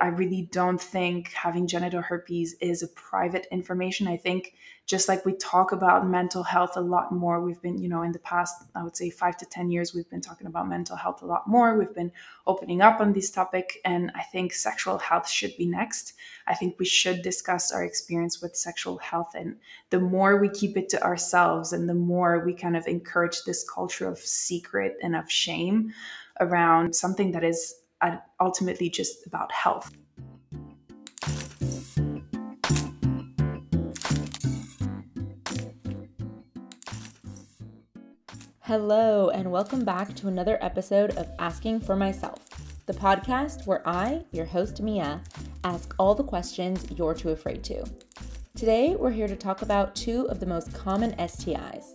I really don't think having genital herpes is a private information. I think just like we talk about mental health a lot more, we've been, in the past, I would say 5 to 10 years, we've been talking about mental health a lot more. We've been opening up on this topic, and I think sexual health should be next. I think we should discuss our experience with sexual health, and the more we keep it to ourselves and the more we kind of encourage this culture of secret and of shame around something that is ultimately just about health. Hello, and welcome back to another episode of Asking for Myself, the podcast where I, your host Mia, ask all the questions you're too afraid to. Today, we're here to talk about two of the most common STIs,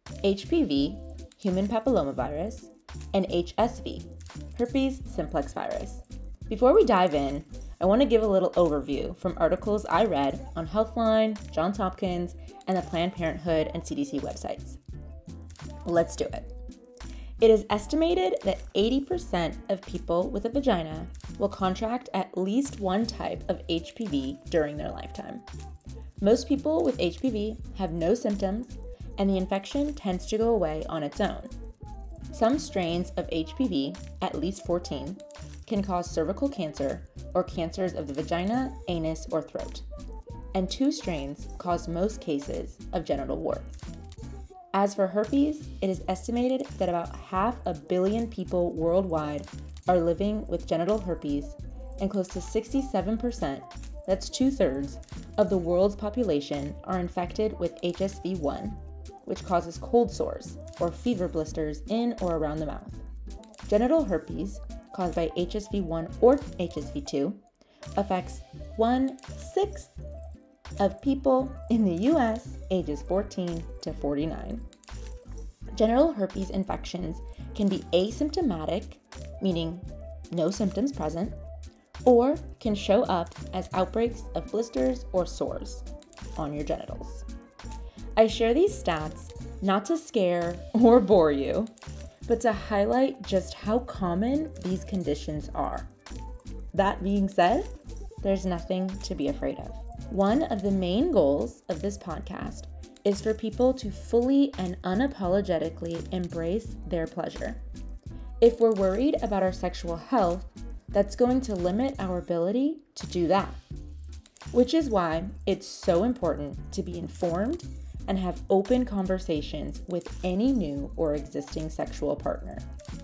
HPV, human papillomavirus, and HSV, herpes simplex virus. Before we dive in, I want to give a little overview from articles I read on Healthline, Johns Hopkins, and the Planned Parenthood and CDC websites. Let's do it. It is estimated that 80% of people with a vagina will contract at least one type of HPV during their lifetime. Most people with HPV have no symptoms, and the infection tends to go away on its own. Some strains of HPV, at least 14, can cause cervical cancer or cancers of the vagina, anus, or throat. And 2 strains cause most cases of genital warts. As for herpes, it is estimated that about 500 million people worldwide are living with genital herpes, and close to 67%, that's 2/3, of the world's population are infected with HSV-1, which causes cold sores or fever blisters in or around the mouth. Genital herpes, caused by HSV-1 or HSV-2, affects 1/6 of people in the US ages 14 to 49. Genital herpes infections can be asymptomatic, meaning no symptoms present, or can show up as outbreaks of blisters or sores on your genitals. I share these stats not to scare or bore you, but to highlight just how common these conditions are. That being said, there's nothing to be afraid of. One of the main goals of this podcast is for people to fully and unapologetically embrace their pleasure. If we're worried about our sexual health, that's going to limit our ability to do that. Which is why it's so important to be informed and have open conversations with any new or existing sexual partner.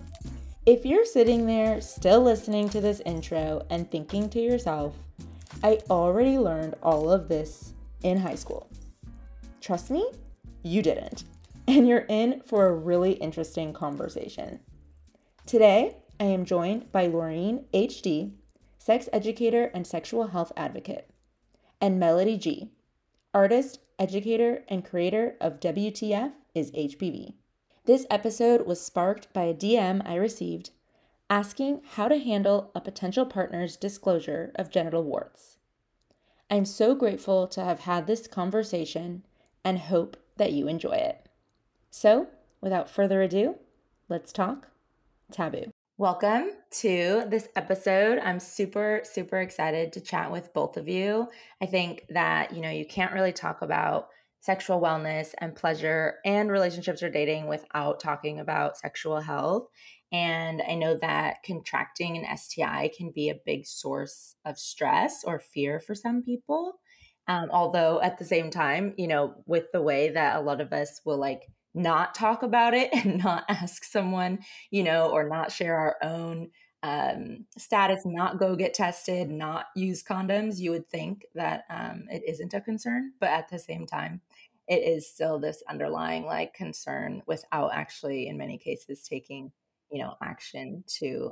If you're sitting there still listening to this intro and thinking to yourself, I already learned all of this in high school. Trust me, you didn't. And you're in for a really interesting conversation. Today, I am joined by Laureen HD, sex educator and sexual health advocate, and Melody G, artist, educator, and creator of WTF is HPV. This episode was sparked by a DM I received asking how to handle a potential partner's disclosure of genital warts. I'm so grateful to have had this conversation and hope that you enjoy it. So, without further ado, let's talk taboo. Welcome to this episode. I'm super, super excited to chat with both of you. I think that, you can't really talk about sexual wellness and pleasure and relationships or dating without talking about sexual health. And I know that contracting an STI can be a big source of stress or fear for some people. Although at the same time, with the way that a lot of us will not talk about it and not ask someone, or not share our own status, not go get tested, not use condoms, you would think that it isn't a concern. But at the same time, it is still this underlying concern without actually, in many cases, taking, action to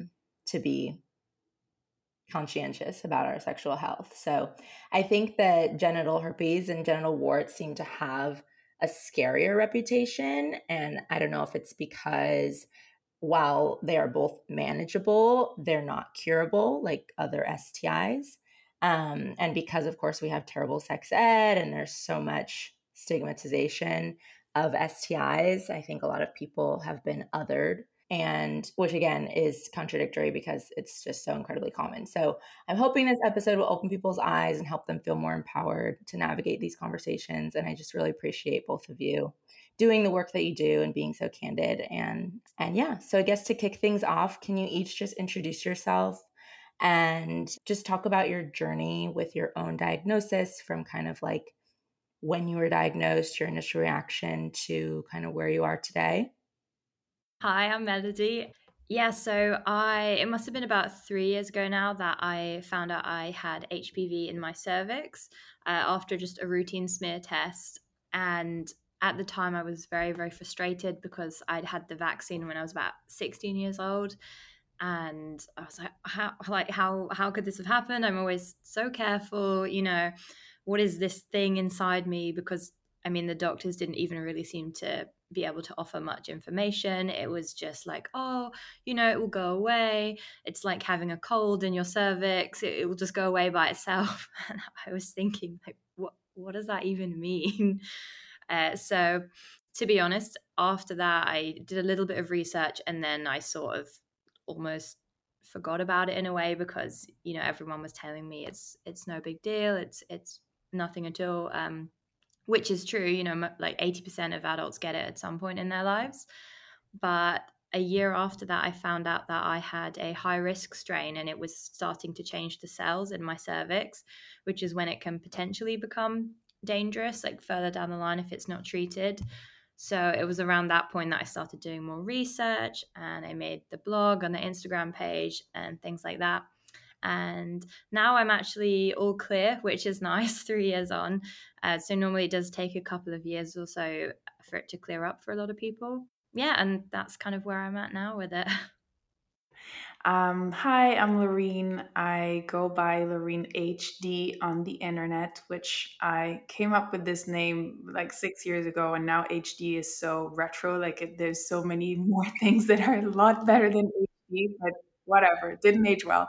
be conscientious about our sexual health. So I think that genital herpes and genital warts seem to have a scarier reputation. And I don't know if it's because while they are both manageable, they're not curable like other STIs. And because, of course, we have terrible sex ed and there's so much stigmatization of STIs, I think a lot of people have been othered. and which again is contradictory because it's just so incredibly common. So I'm hoping this episode will open people's eyes and help them feel more empowered to navigate these conversations. And I just really appreciate both of you doing the work that you do and being so candid. And yeah, so I guess to kick things off, can you each just introduce yourself and just talk about your journey with your own diagnosis, from kind of like when you were diagnosed, your initial reaction, to kind of where you are today? Hi, I'm Melody. Yeah, so it must have been about 3 years ago now that I found out I had HPV in my cervix after just a routine smear test. And at the time, I was very, very frustrated because I'd had the vaccine when I was about 16 years old. And I was like, how could this have happened? I'm always so careful, what is this thing inside me? Because I mean, the doctors didn't even really seem to be able to offer much information. It was just like, oh, it will go away. It's like having a cold in your cervix. It will just go away by itself. And I was thinking, like, what does that even mean? So, to be honest, after that, I did a little bit of research, and then I sort of almost forgot about it in a way because everyone was telling me it's no big deal. It's nothing at all. Which is true, like 80% of adults get it at some point in their lives. But a year after that, I found out that I had a high risk strain and it was starting to change the cells in my cervix, which is when it can potentially become dangerous, like further down the line if it's not treated. So it was around that point that I started doing more research, and I made the blog and the Instagram page and things like that. And now I'm actually all clear, which is nice, 3 years on. So normally it does take a couple of years or so for it to clear up for a lot of people. Yeah, and that's kind of where I'm at now with it. Hi, I'm Lorene. I go by Lorene HD on the internet, which I came up with this name like 6 years ago, and now HD is so retro. There's so many more things that are a lot better than HD, but whatever, it didn't age well.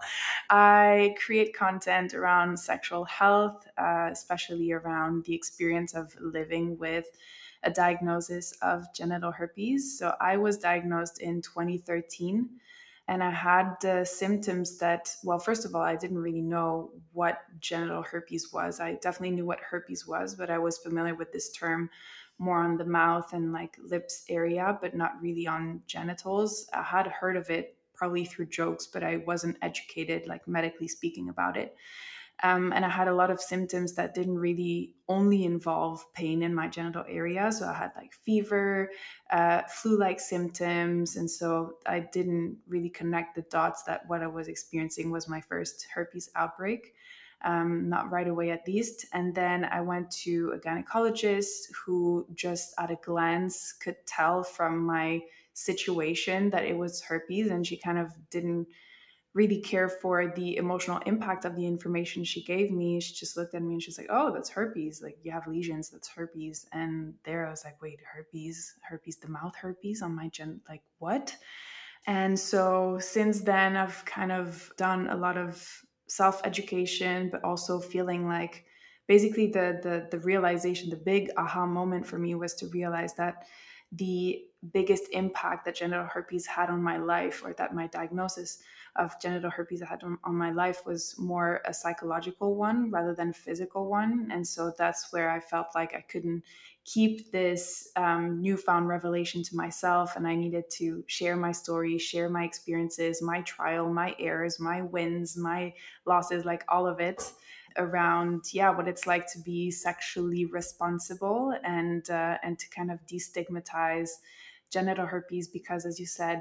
I create content around sexual health, especially around the experience of living with a diagnosis of genital herpes. So I was diagnosed in 2013, and I had symptoms that, well, first of all, I didn't really know what genital herpes was. I definitely knew what herpes was, but I was familiar with this term more on the mouth and like lips area, but not really on genitals. I had heard of it probably through jokes, but I wasn't educated, like medically speaking, about it. And I had a lot of symptoms that didn't really only involve pain in my genital area. So I had like fever, flu-like symptoms. And so I didn't really connect the dots that what I was experiencing was my first herpes outbreak. Not right away at least. And then I went to a gynecologist who just at a glance could tell from my situation that it was herpes, and she kind of didn't really care for the emotional impact of the information she gave me. She just looked at me and she's like, "Oh, that's herpes. Like you have lesions, that's herpes." And there I was like, "Wait, herpes, the mouth herpes on my like what?" And so since then I've kind of done a lot of self-education, but also feeling like basically the realization, the big aha moment for me was to realize that the biggest impact that genital herpes had on my life, or that my diagnosis of genital herpes had on my life, was more a psychological one rather than a physical one. And so that's where I felt like I couldn't keep this newfound revelation to myself, and I needed to share my story, share my experiences, my trial, my errors, my wins, my losses, like all of it, around what it's like to be sexually responsible, and to kind of destigmatize genital herpes, because as you said,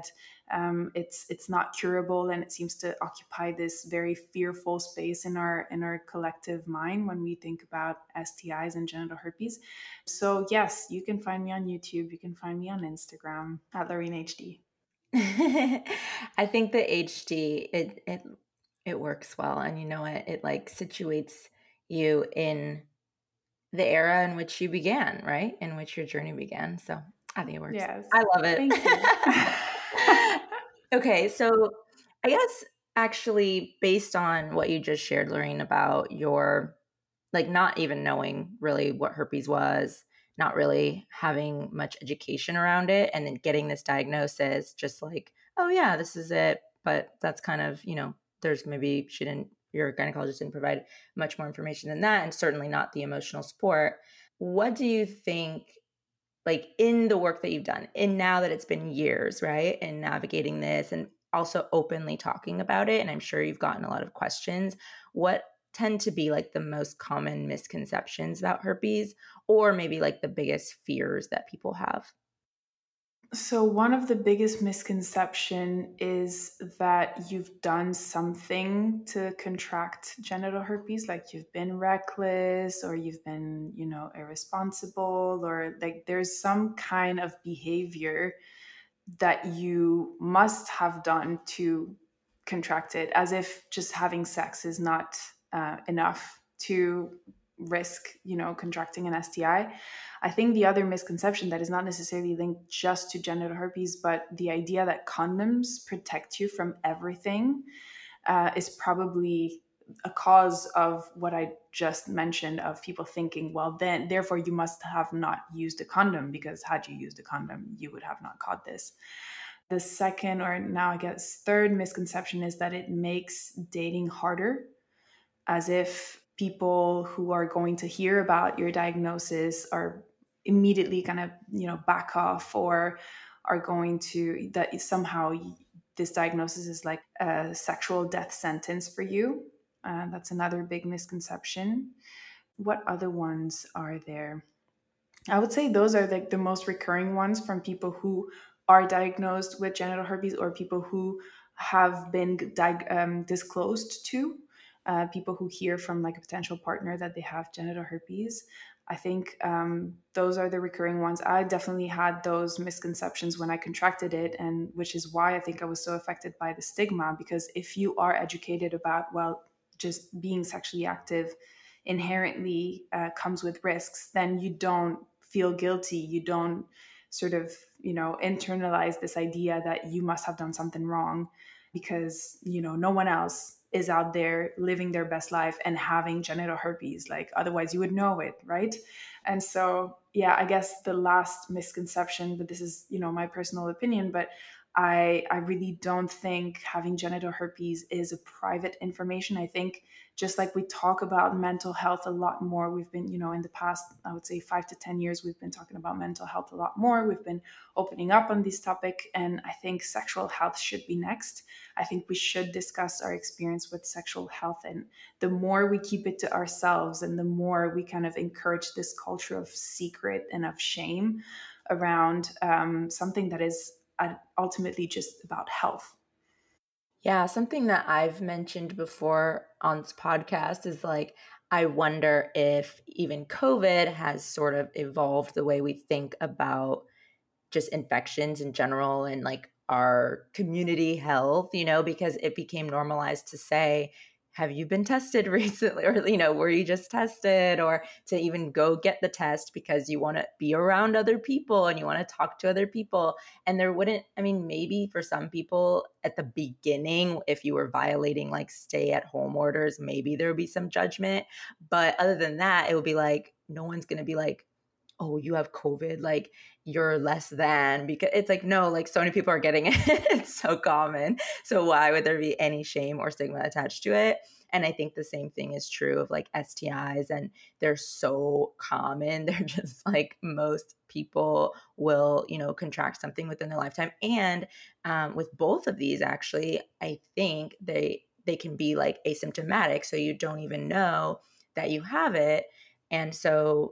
it's not curable, and it seems to occupy this very fearful space in our collective mind when we think about STIs and genital herpes. So yes, you can find me on YouTube, you can find me on Instagram at Lorene HD. I think the HD it works well, and it like situates you in the era in which you began, right? In which your journey began. So I think it works. Yes. I love it. Thank you. Okay, so I guess actually based on what you just shared, Lorene, about your like not even knowing really what herpes was, not really having much education around it, and then getting this diagnosis just like oh yeah, this is it. But that's kind of, there's maybe your gynecologist didn't provide much more information than that, and certainly not the emotional support. What do you think, like in the work that you've done, and now that it's been years, right, and navigating this and also openly talking about it, and I'm sure you've gotten a lot of questions, what tend to be like the most common misconceptions about herpes, or maybe like the biggest fears that people have? So one of the biggest misconception is that you've done something to contract genital herpes, like you've been reckless or you've been, irresponsible, or like there's some kind of behavior that you must have done to contract it, as if just having sex is not enough to risk, contracting an STI. I think the other misconception that is not necessarily linked just to genital herpes, but the idea that condoms protect you from everything is probably a cause of what I just mentioned, of people thinking, well, then therefore you must have not used a condom, because had you used a condom, you would have not caught this. The second, or now I guess third misconception, is that it makes dating harder, as if people who are going to hear about your diagnosis are immediately going to, back off, or are going to, that somehow this diagnosis is like a sexual death sentence for you. That's another big misconception. What other ones are there? I would say those are like the most recurring ones from people who are diagnosed with genital herpes, or people who have been disclosed to, people who hear from like a potential partner that they have genital herpes. I think those are the recurring ones. I definitely had those misconceptions when I contracted it, and which is why I think I was so affected by the stigma. Because if you are educated about, well, just being sexually active inherently comes with risks, then you don't feel guilty. You don't sort of, internalize this idea that you must have done something wrong, because, no one else is out there living their best life and having genital herpes. Like, otherwise you would know it, right? And so, yeah, I guess the last misconception, but this is, my personal opinion, but I really don't think having genital herpes is a private information. I think just like we talk about mental health a lot more, we've been, in the past, I would say 5 to 10 years, we've been talking about mental health a lot more. We've been opening up on this topic. And I think sexual health should be next. I think we should discuss our experience with sexual health. And the more we keep it to ourselves, and the more we kind of encourage this culture of secret and of shame around something that is ultimately just about health. Yeah, something that I've mentioned before on this podcast is like, I wonder if even COVID has sort of evolved the way we think about just infections in general and like our community health, because it became normalized to say, have you been tested recently? Or, were you just tested? Or to even go get the test because you want to be around other people and you want to talk to other people. And there wouldn't, I mean, maybe for some people at the beginning, if you were violating like stay at home orders, maybe there would be some judgment. But other than that, it would be like, no one's going to be like, oh, you have COVID, like you're less than, because it's like, no, like so many people are getting it. It's so common. So why would there be any shame or stigma attached to it? And I think the same thing is true of like STIs, and they're so common. They're just like most people will, contract something within their lifetime. And with both of these, actually, I think they can be like asymptomatic. So you don't even know that you have it. And so,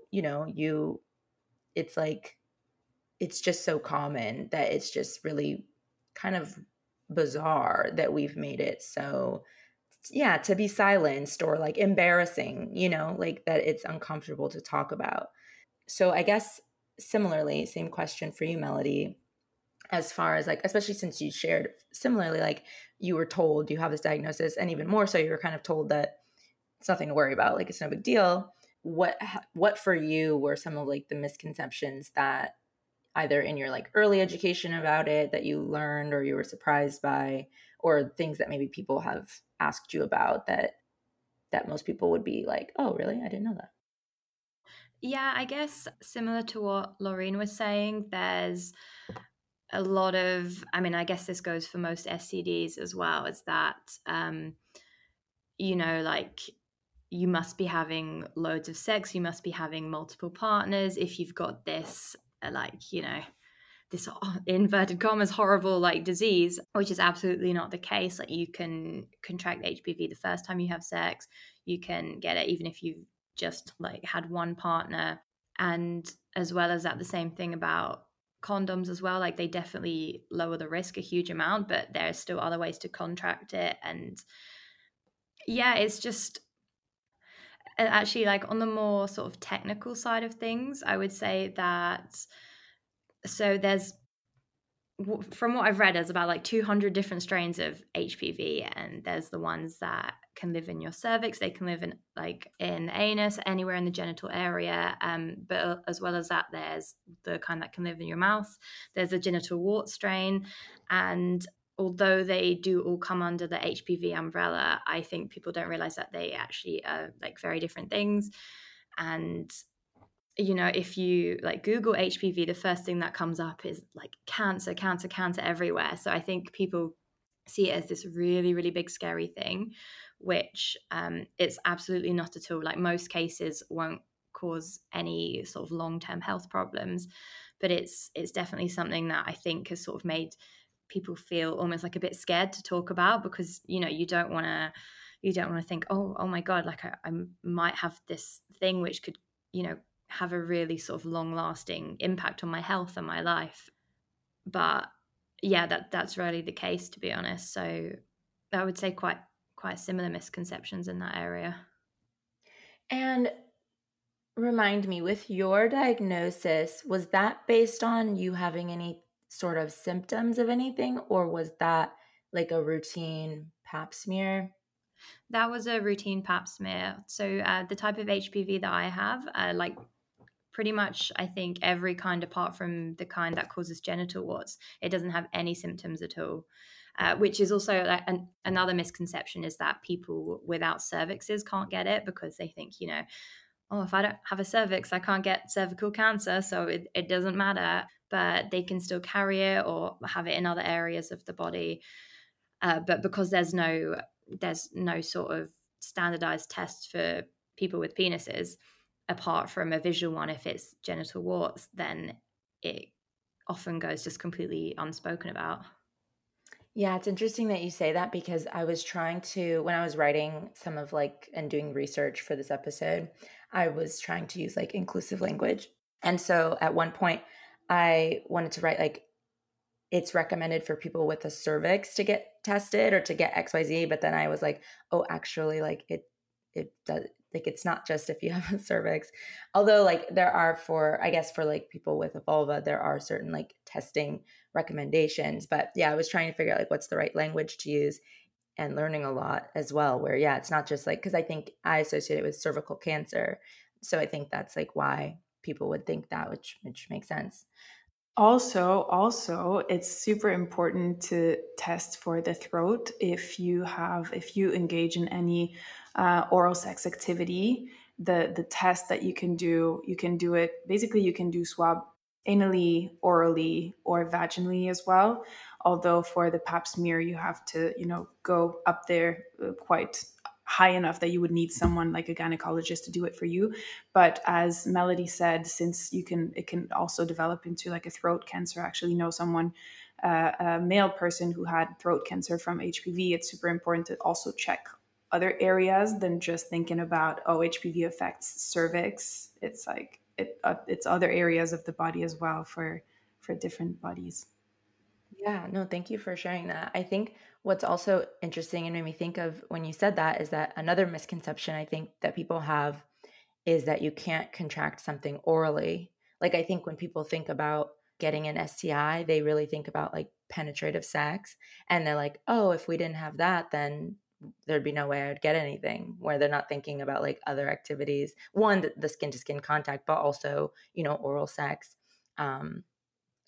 it's like, it's just so common that it's just really kind of bizarre that we've made it so, yeah, to be silenced or like embarrassing, like that it's uncomfortable to talk about. So I guess similarly, same question for you, Melody, as far as like, especially since you shared similarly, like you were told you have this diagnosis, and even more so, you were kind of told that it's nothing to worry about, like it's no big deal. What for you were some of like the misconceptions that either in your like early education about it that you learned or you were surprised by, or things that maybe people have asked you about that most people would be like, oh really, I didn't know that? Yeah, I guess similar to what Laureen was saying, there's a lot of, I mean, I guess this goes for most STDs as well, is that, like you must be having loads of sex, you must be having multiple partners if you've got this, this inverted commas horrible like disease, which is absolutely not the case. Like you can contract HPV the first time you have sex, you can get it even if you've just like had one partner. And as well as that, the same thing about condoms as well, like they definitely lower the risk a huge amount, but there's still other ways to contract it. And yeah, it's just actually like on the more sort of technical side of things, I would say that so there's, from what I've read, there's about like 200 different strains of HPV, and there's the ones that can live in your cervix, they can live in like in anus, anywhere in the genital area, but as well as that, there's the kind that can live in your mouth. There's a genital wart strain, and although they do all come under the HPV umbrella, I think people don't realize that they actually are like very different things. And if you like Google HPV, the first thing that comes up is like cancer, cancer, cancer everywhere. So I think people see it as this really, really big, scary thing, which it's absolutely not at all. Like most cases won't cause any sort of long-term health problems, but it's definitely something that I think has sort of made people feel almost like a bit scared to talk about, because you don't want to think, oh my god, like I might have this thing which could have a really sort of long lasting impact on my health and my life. But yeah, that's rarely the case, to be honest. So I would say quite similar misconceptions in that area. And remind me, with your diagnosis, was that based on you having any sort of symptoms of anything, or was that like a routine pap smear? That was a routine pap smear. So the type of HPV that I have, like pretty much I think every kind apart from the kind that causes genital warts, it doesn't have any symptoms at all. Which is also like another misconception, is that people without cervixes can't get it because they think, oh, if I don't have a cervix, I can't get cervical cancer, so it doesn't matter. But they can still carry it or have it in other areas of the body. But because there's no sort of standardized test for people with penises, apart from a visual one, if it's genital warts, then it often goes just completely unspoken about. Yeah, it's interesting that you say that, because I was trying to, when I was writing some of like and doing research for this episode, I was trying to use like inclusive language. And so at one point, I wanted to write like, it's recommended for people with a cervix to get tested or to get XYZ. But then I was like, oh, actually, like it does, like it's not just if you have a cervix. Although like there are, for I guess for like people with a vulva, there are certain like testing recommendations. But yeah, I was trying to figure out like what's the right language to use, and learning a lot as well, where yeah, it's not just like, because I think I associate it with cervical cancer. So I think that's like why people would think that, which makes sense. Also, it's super important to test for the throat if you engage in any oral sex activity. The test that you can do it. Basically, you can do swab anally, orally, or vaginally as well. Although for the pap smear, you have to go up there quite high enough that you would need someone like a gynecologist to do it for you. But as Melody said, since it can also develop into like a throat cancer. I actually know someone, a male person who had throat cancer from HPV. It's super important to also check other areas than just thinking about, oh, HPV affects cervix. It's like it's other areas of the body as well for different bodies. Yeah, no, thank you for sharing that. I think what's also interesting and made me think of when you said that is that another misconception I think that people have is that you can't contract something orally. Like, I think when people think about getting an STI, they really think about like penetrative sex. And they're like, oh, if we didn't have that, then there'd be no way I would get anything, where they're not thinking about like other activities. One, the skin to skin contact, but also, oral sex.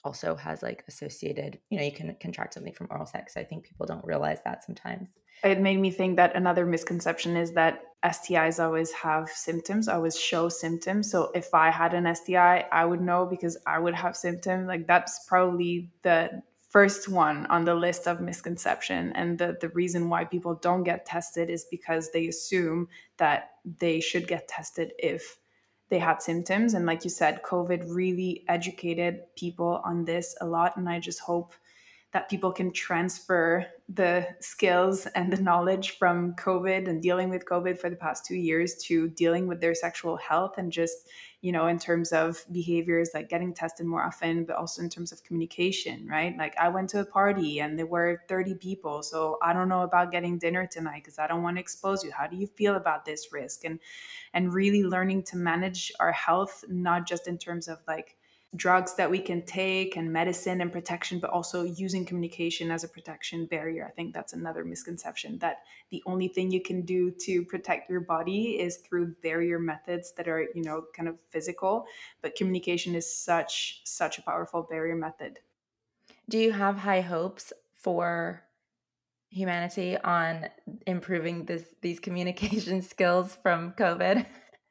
also has like associated, you can contract something from oral sex. I think people don't realize that sometimes. It made me think that another misconception is that STIs always have symptoms, always show symptoms. So if I had an STI, I would know because I would have symptoms. Like that's probably the first one on the list of misconception. And the reason why people don't get tested is because they assume that they should get tested if they had symptoms. And like you said, COVID really educated people on this a lot. And I just hope that people can transfer the skills and the knowledge from COVID and dealing with COVID for the past 2 years to dealing with their sexual health, and just, in terms of behaviors like getting tested more often, but also in terms of communication, right? Like I went to a party and there were 30 people. So I don't know about getting dinner tonight because I don't want to expose you. How do you feel about this risk? And really learning to manage our health, not just in terms of like drugs that we can take and medicine and protection, but also using communication as a protection barrier. I think that's another misconception, that the only thing you can do to protect your body is through barrier methods that are, kind of physical. But communication is such a powerful barrier method. Do you have high hopes for humanity on improving these communication skills from COVID?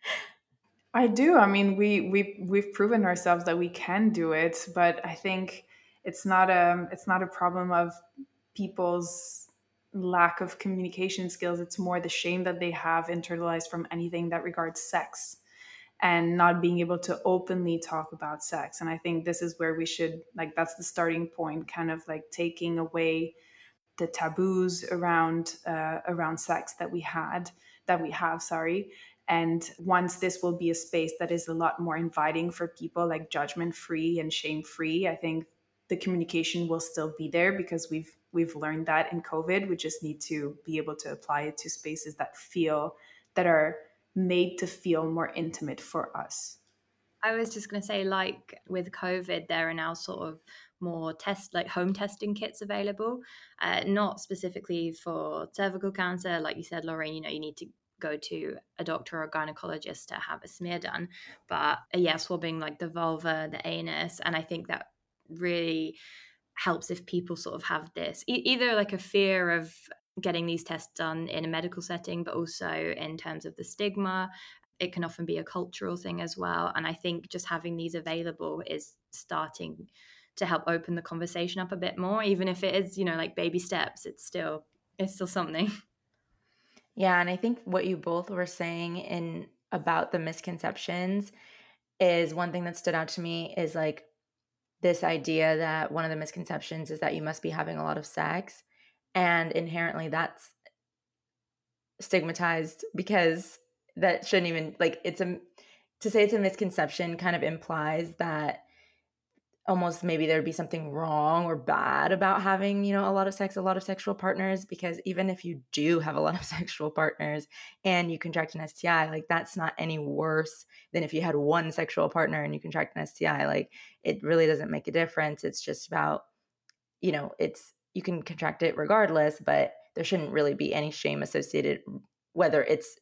I do. I mean, we've proven ourselves that we can do it, but I think it's not a problem of people's lack of communication skills. It's more the shame that they have internalized from anything that regards sex and not being able to openly talk about sex. And I think this is where we should, like, that's the starting point, kind of like taking away the taboos around sex that we have, sorry. And once this will be a space that is a lot more inviting for people, like judgment free and shame free, I think the communication will still be there because we've learned that in COVID. We just need to be able to apply it to spaces that are made to feel more intimate for us. I was just going to say, like with COVID, there are now sort of more home testing kits available, not specifically for cervical cancer. Like you said, Lorraine, you need to go to a doctor or a gynecologist to have a smear done. But swabbing like the vulva, the anus. And I think that really helps if people sort of have this, either like a fear of getting these tests done in a medical setting, but also in terms of the stigma. It can often be a cultural thing as well. And I think just having these available is starting to help open the conversation up a bit more, even if it is, like baby steps, it's still something. Yeah. And I think what you both were saying about the misconceptions is one thing that stood out to me is like this idea that one of the misconceptions is that you must be having a lot of sex, and inherently that's stigmatized because that shouldn't even, like, to say it's a misconception kind of implies that almost maybe there'd be something wrong or bad about having, a lot of sex, a lot of sexual partners, because even if you do have a lot of sexual partners and you contract an STI, like that's not any worse than if you had one sexual partner and you contract an STI. Like it really doesn't make a difference. It's just about, you can contract it regardless, but there shouldn't really be any shame associated, whether it's,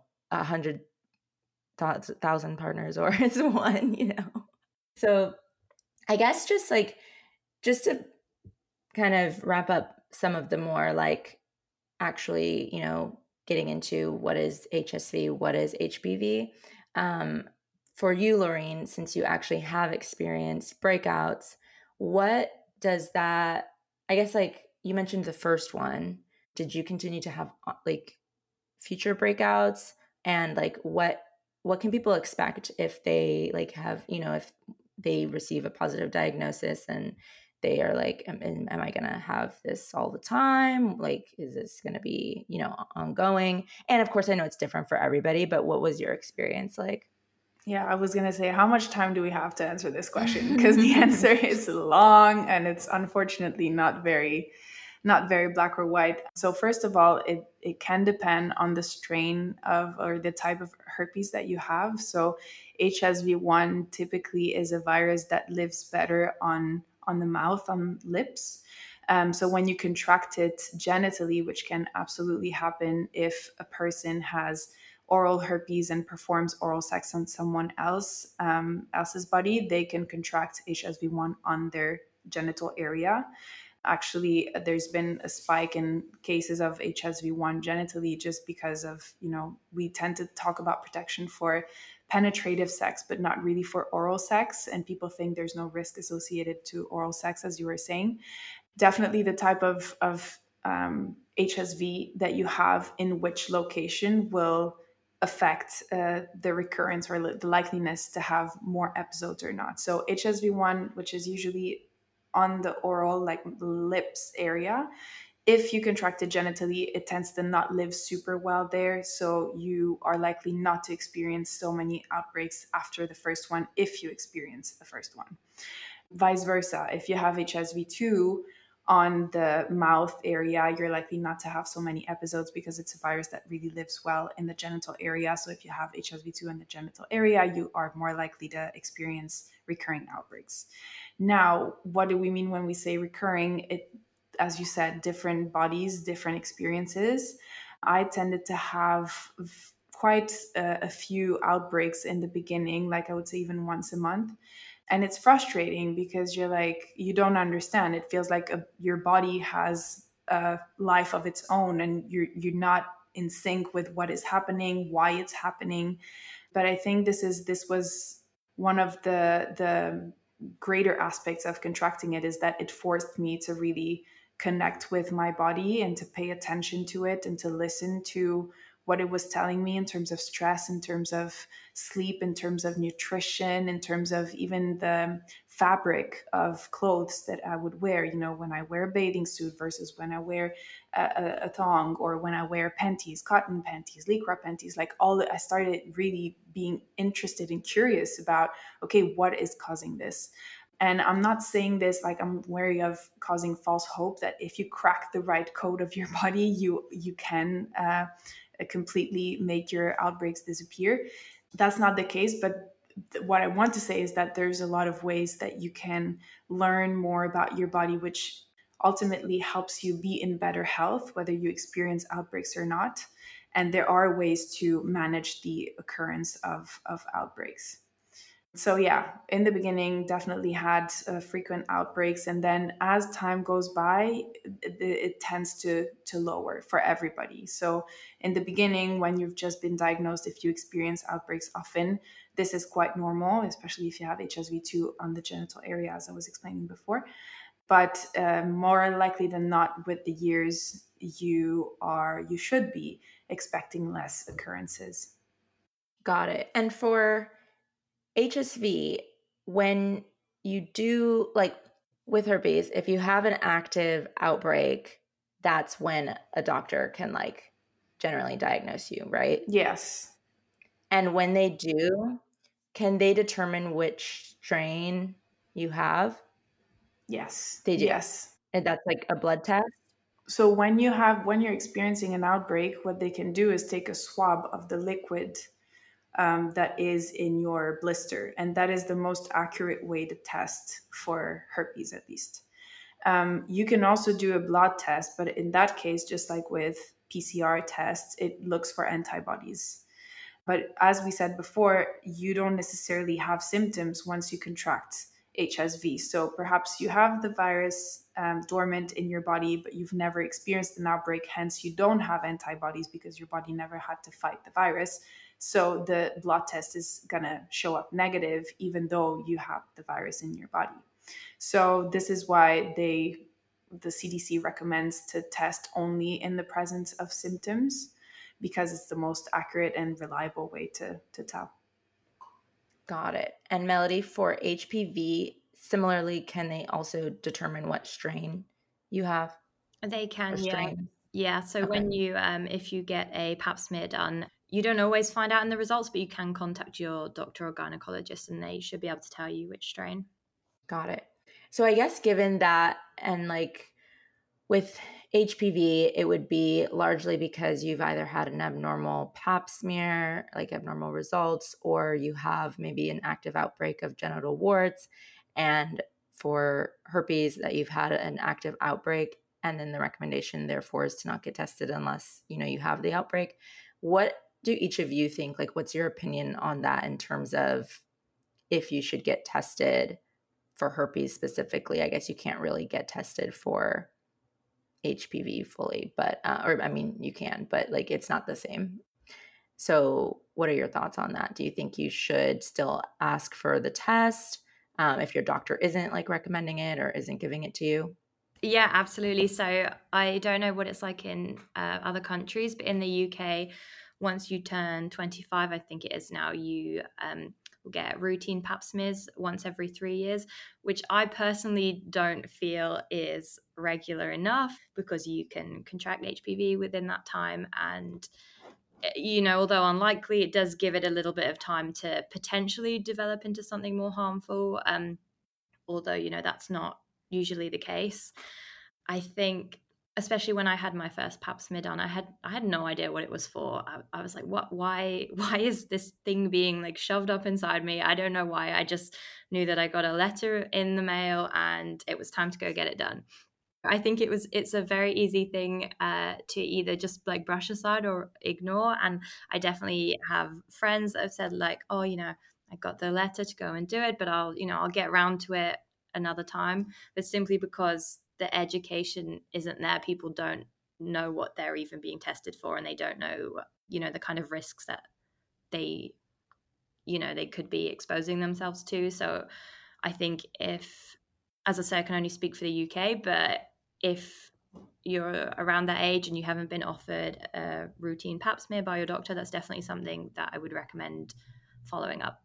100,000 partners or it's one, So I guess just to kind of wrap up some of the more like actually, getting into what is HSV, what is HPV. For you, Lorraine, since you actually have experienced breakouts, what does that, I guess, like you mentioned the first one, did you continue to have like future breakouts, and like what can people expect if they like have, if they receive a positive diagnosis and they are like, am I going to have this all the time? Like, is this going to be, ongoing? And of course, I know it's different for everybody, but what was your experience like? Yeah, I was going to say, how much time do we have to answer this question? Because the answer is long and it's unfortunately not very black or white. So first of all, it can depend on the strain of or the type of herpes that you have. So HSV1 typically is a virus that lives better on the mouth, on lips. So when you contract it genitally, which can absolutely happen if a person has oral herpes and performs oral sex on someone else's body, they can contract HSV1 on their genital area. Actually, there's been a spike in cases of HSV1 genitally just because of, we tend to talk about protection for penetrative sex, but not really for oral sex. And people think there's no risk associated to oral sex, as you were saying. Definitely the type of HSV that you have in which location will affect the recurrence or the likeliness to have more episodes or not. So HSV1, which is usually on the oral, like lips area, if you contract it genitally, it tends to not live super well there. So you are likely not to experience so many outbreaks after the first one if you experience the first one. Vice versa, if you have HSV2 on the mouth area, you're likely not to have so many episodes because it's a virus that really lives well in the genital area. So if you have HSV2 in the genital area, you are more likely to experience recurring outbreaks. Now, what do we mean when we say recurring? It, as you said, different bodies, different experiences. I tended to have quite a few outbreaks in the beginning, like I would say even once a month. And it's frustrating because you're like, you don't understand. It feels like your body has a life of its own and you're not in sync with what is happening, why it's happening. But I think this was one of the greater aspects of contracting it, is that it forced me to really connect with my body and to pay attention to it and to listen to what it was telling me in terms of stress, in terms of sleep, in terms of nutrition, in terms of even the fabric of clothes that I would wear, when I wear a bathing suit versus when I wear a thong, or when I wear panties, cotton panties, lycra panties, like all that. I started really being interested and curious about, okay, what is causing this? And I'm not saying this like I'm wary of causing false hope that if you crack the right code of your body, you can completely make your outbreaks disappear. That's not the case, but what I want to say is that there's a lot of ways that you can learn more about your body, which ultimately helps you be in better health, whether you experience outbreaks or not. And there are ways to manage the occurrence of outbreaks. So yeah, in the beginning, definitely had frequent outbreaks, and then as time goes by, it tends to lower for everybody. So in the beginning, when you've just been diagnosed, if you experience outbreaks often, this is quite normal, especially if you have HSV2 on the genital area, as I was explaining before. But more likely than not, with the years, you should be expecting less occurrences. Got it. And for HSV, when you do, like with herpes, if you have an active outbreak, that's when a doctor can generally diagnose you, right? Yes. And when they do, can they determine which strain you have? Yes. They do. Yes. And that's like a blood test? So when you're experiencing an outbreak, what they can do is take a swab of the liquid that is in your blister, and that is the most accurate way to test for herpes, at least. You can also do a blood test, but in that case, just like with PCR tests, it looks for antibodies. But as we said before, you don't necessarily have symptoms once you contract HSV. So perhaps you have the virus dormant in your body, but you've never experienced an outbreak. Hence, you don't have antibodies because your body never had to fight the virus. So the blood test is going to show up negative, even though you have the virus in your body. So this is why the CDC recommends to test only in the presence of symptoms, because it's the most accurate and reliable way to tell. Got it. And Melody, for HPV, similarly, can they also determine what strain you have? They can, yeah. Strain? Yeah, so Okay. when you, if you get a pap smear done, you don't always find out in the results, but you can contact your doctor or gynecologist and they should be able to tell you which strain. Got it. So I guess given that, and with HPV, it would be largely because you've either had an abnormal pap smear, like abnormal results, or you have maybe an active outbreak of genital warts. And for herpes, that you've had an active outbreak, and then the recommendation therefore is to not get tested unless you have the outbreak. What do each of you think, like, what's your opinion on that in terms of if you should get tested for herpes specifically? I guess you can't really get tested for HPV fully, but, or I mean, you can, but like, it's not the same. So what are your thoughts on that? Do you think you should still ask for the test if your doctor isn't like recommending it or isn't giving it to you? Yeah, absolutely. So I don't know what it's like in other countries, but in the UK, once you turn 25, I think it is now, you will get routine pap smears once every 3 years, which I personally don't feel is regular enough because you can contract HPV within that time. And, although unlikely, it does give it a little bit of time to potentially develop into something more harmful. Although, that's not usually the case. I think, especially when I had my first pap smear done, I had no idea what it was for. I was like, what? Why is this thing being like shoved up inside me? I don't know why. I just knew that I got a letter in the mail and it was time to go get it done. I think it's a very easy thing to either just like brush aside or ignore. And I definitely have friends that have said like, oh, I got the letter to go and do it, but I'll get around to it another time. But simply because the education isn't there, people don't know what they're even being tested for, and they don't know, the kind of risks that they, they could be exposing themselves to. So I think if, as I say, I can only speak for the UK, but if you're around that age and you haven't been offered a routine pap smear by your doctor, that's definitely something that I would recommend following up.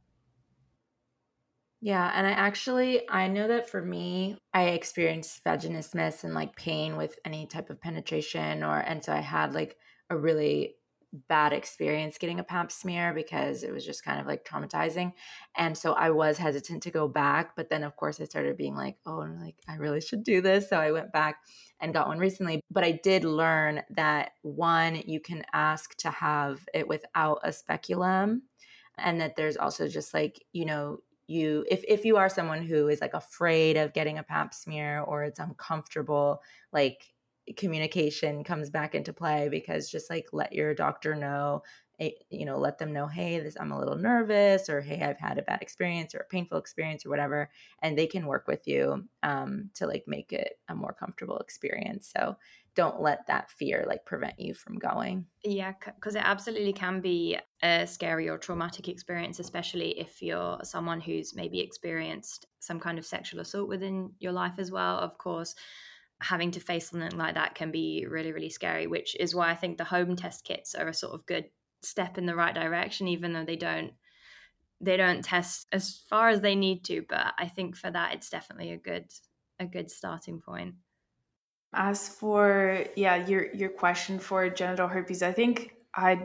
Yeah, and I know that for me, I experienced vaginismus and like pain with any type of penetration, and so I had like a really bad experience getting a pap smear because it was just kind of like traumatizing. And so I was hesitant to go back, but then of course I started being like, oh, like I really should do this. So I went back and got one recently. But I did learn that one, you can ask to have it without a speculum, and that there's also just like, you if you are someone who is like afraid of getting a pap smear or it's uncomfortable, like communication comes back into play, because just like let your doctor know, let them know, hey, I'm a little nervous, or hey, I've had a bad experience or a painful experience or whatever, and they can work with you to like make it a more comfortable experience. So don't let that fear like prevent you from going. Yeah, because it absolutely can be a scary or traumatic experience, especially if you're someone who's maybe experienced some kind of sexual assault within your life as well. Of course, having to face something like that can be really, really scary, which is why I think the home test kits are a sort of good step in the right direction, even though they don't test as far as they need to. But I think for that, it's definitely a good starting point. As for your question for genital herpes, I think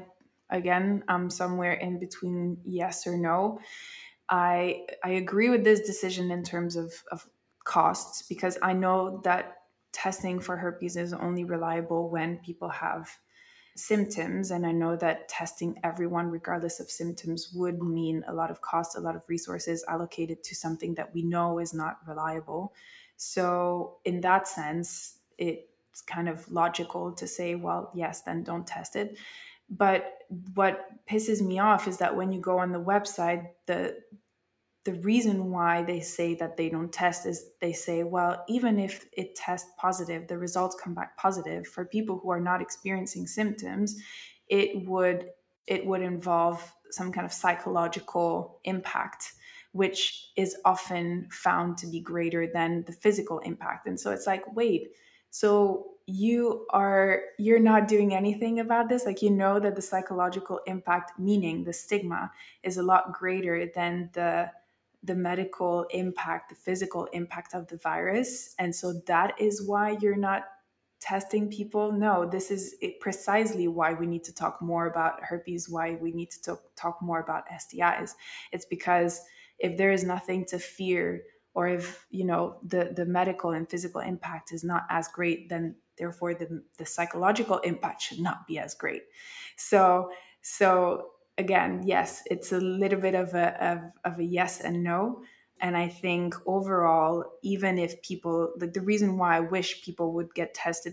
I'm somewhere in between yes or no. I agree with this decision in terms of costs, because I know that testing for herpes is only reliable when people have symptoms, and I know that testing everyone regardless of symptoms would mean a lot of cost, a lot of resources allocated to something that we know is not reliable. So in that sense, it's kind of logical to say, well, yes, then don't test it. But what pisses me off is that when you go on the website, the reason why they say that they don't test is they say, well, even if it tests positive, the results come back positive for people who are not experiencing symptoms, it would involve some kind of psychological impact, which is often found to be greater than the physical impact. And so it's like, wait, so you're not doing anything about this? Like, that the psychological impact, meaning the stigma, is a lot greater than the medical impact, the physical impact of the virus. And so that is why you're not testing people. No, this is precisely why we need to talk more about herpes, why we need to talk more about STIs. It's because if there is nothing to fear, or if the medical and physical impact is not as great, then therefore the psychological impact should not be as great. So again, yes, it's a little bit of a yes and no. And I think overall, even if people, like, the reason why I wish people would get tested for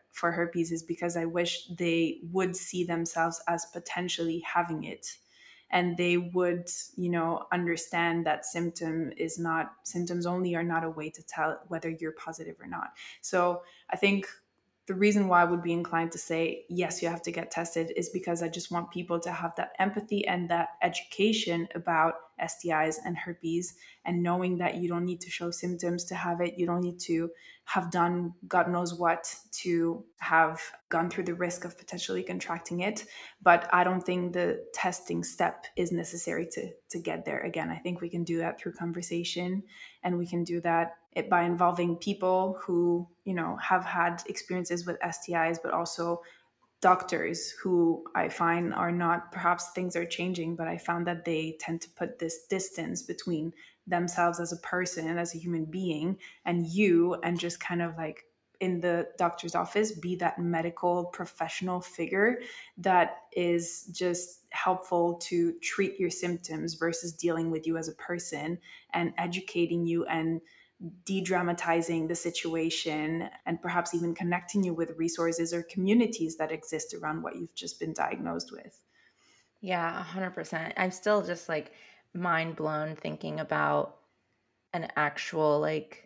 for herpes is because I wish they would see themselves as potentially having it, and they would, understand that symptoms only are not a way to tell whether you're positive or not. So I think the reason why I would be inclined to say, yes, you have to get tested is because I just want people to have that empathy and that education about STIs and herpes, and knowing that you don't need to show symptoms to have it. You don't need to have done God knows what to have gone through the risk of potentially contracting it. But I don't think the testing step is necessary to get there. Again, I think we can do that through conversation, and we can do that by involving people who, have had experiences with STIs, but also doctors who I find are not, perhaps things are changing, but I found that they tend to put this distance between themselves as a person, as a human being, and you, and just kind of like in the doctor's office, be that medical professional figure that is just helpful to treat your symptoms versus dealing with you as a person and educating you and de-dramatizing the situation, and perhaps even connecting you with resources or communities that exist around what you've just been diagnosed with. Yeah, 100%. I'm still just like mind blown thinking about an actual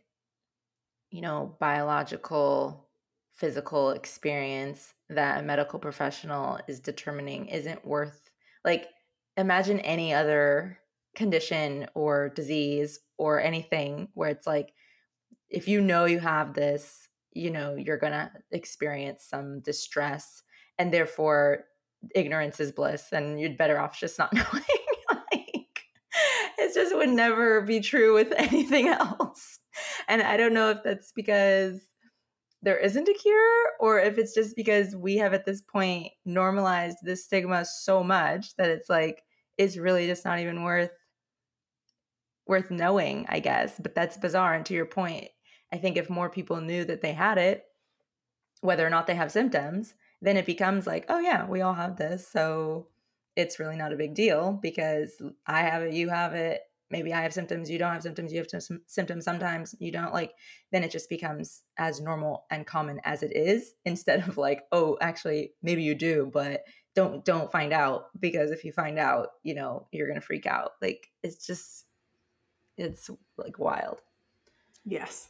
biological, physical experience that a medical professional is determining isn't worth, imagine any other condition or disease or anything where it's like, if you have this, you're going to experience some distress, and therefore ignorance is bliss, and you'd better off just not knowing. It just would never be true with anything else. And I don't know if that's because there isn't a cure, or if it's just because we have at this point normalized this stigma so much that it's like, it's really just not even worth knowing, I guess. But that's bizarre. And to your point, I think if more people knew that they had it, whether or not they have symptoms, then it becomes like, oh yeah, we all have this. So it's really not a big deal because I have it, you have it. Maybe I have symptoms, you don't have symptoms, you have symptoms sometimes, you don't. Then it just becomes as normal and common as it is, instead of like, oh, actually, maybe you do, but don't find out, because if you find out, you're going to freak out. It's like wild. Yes.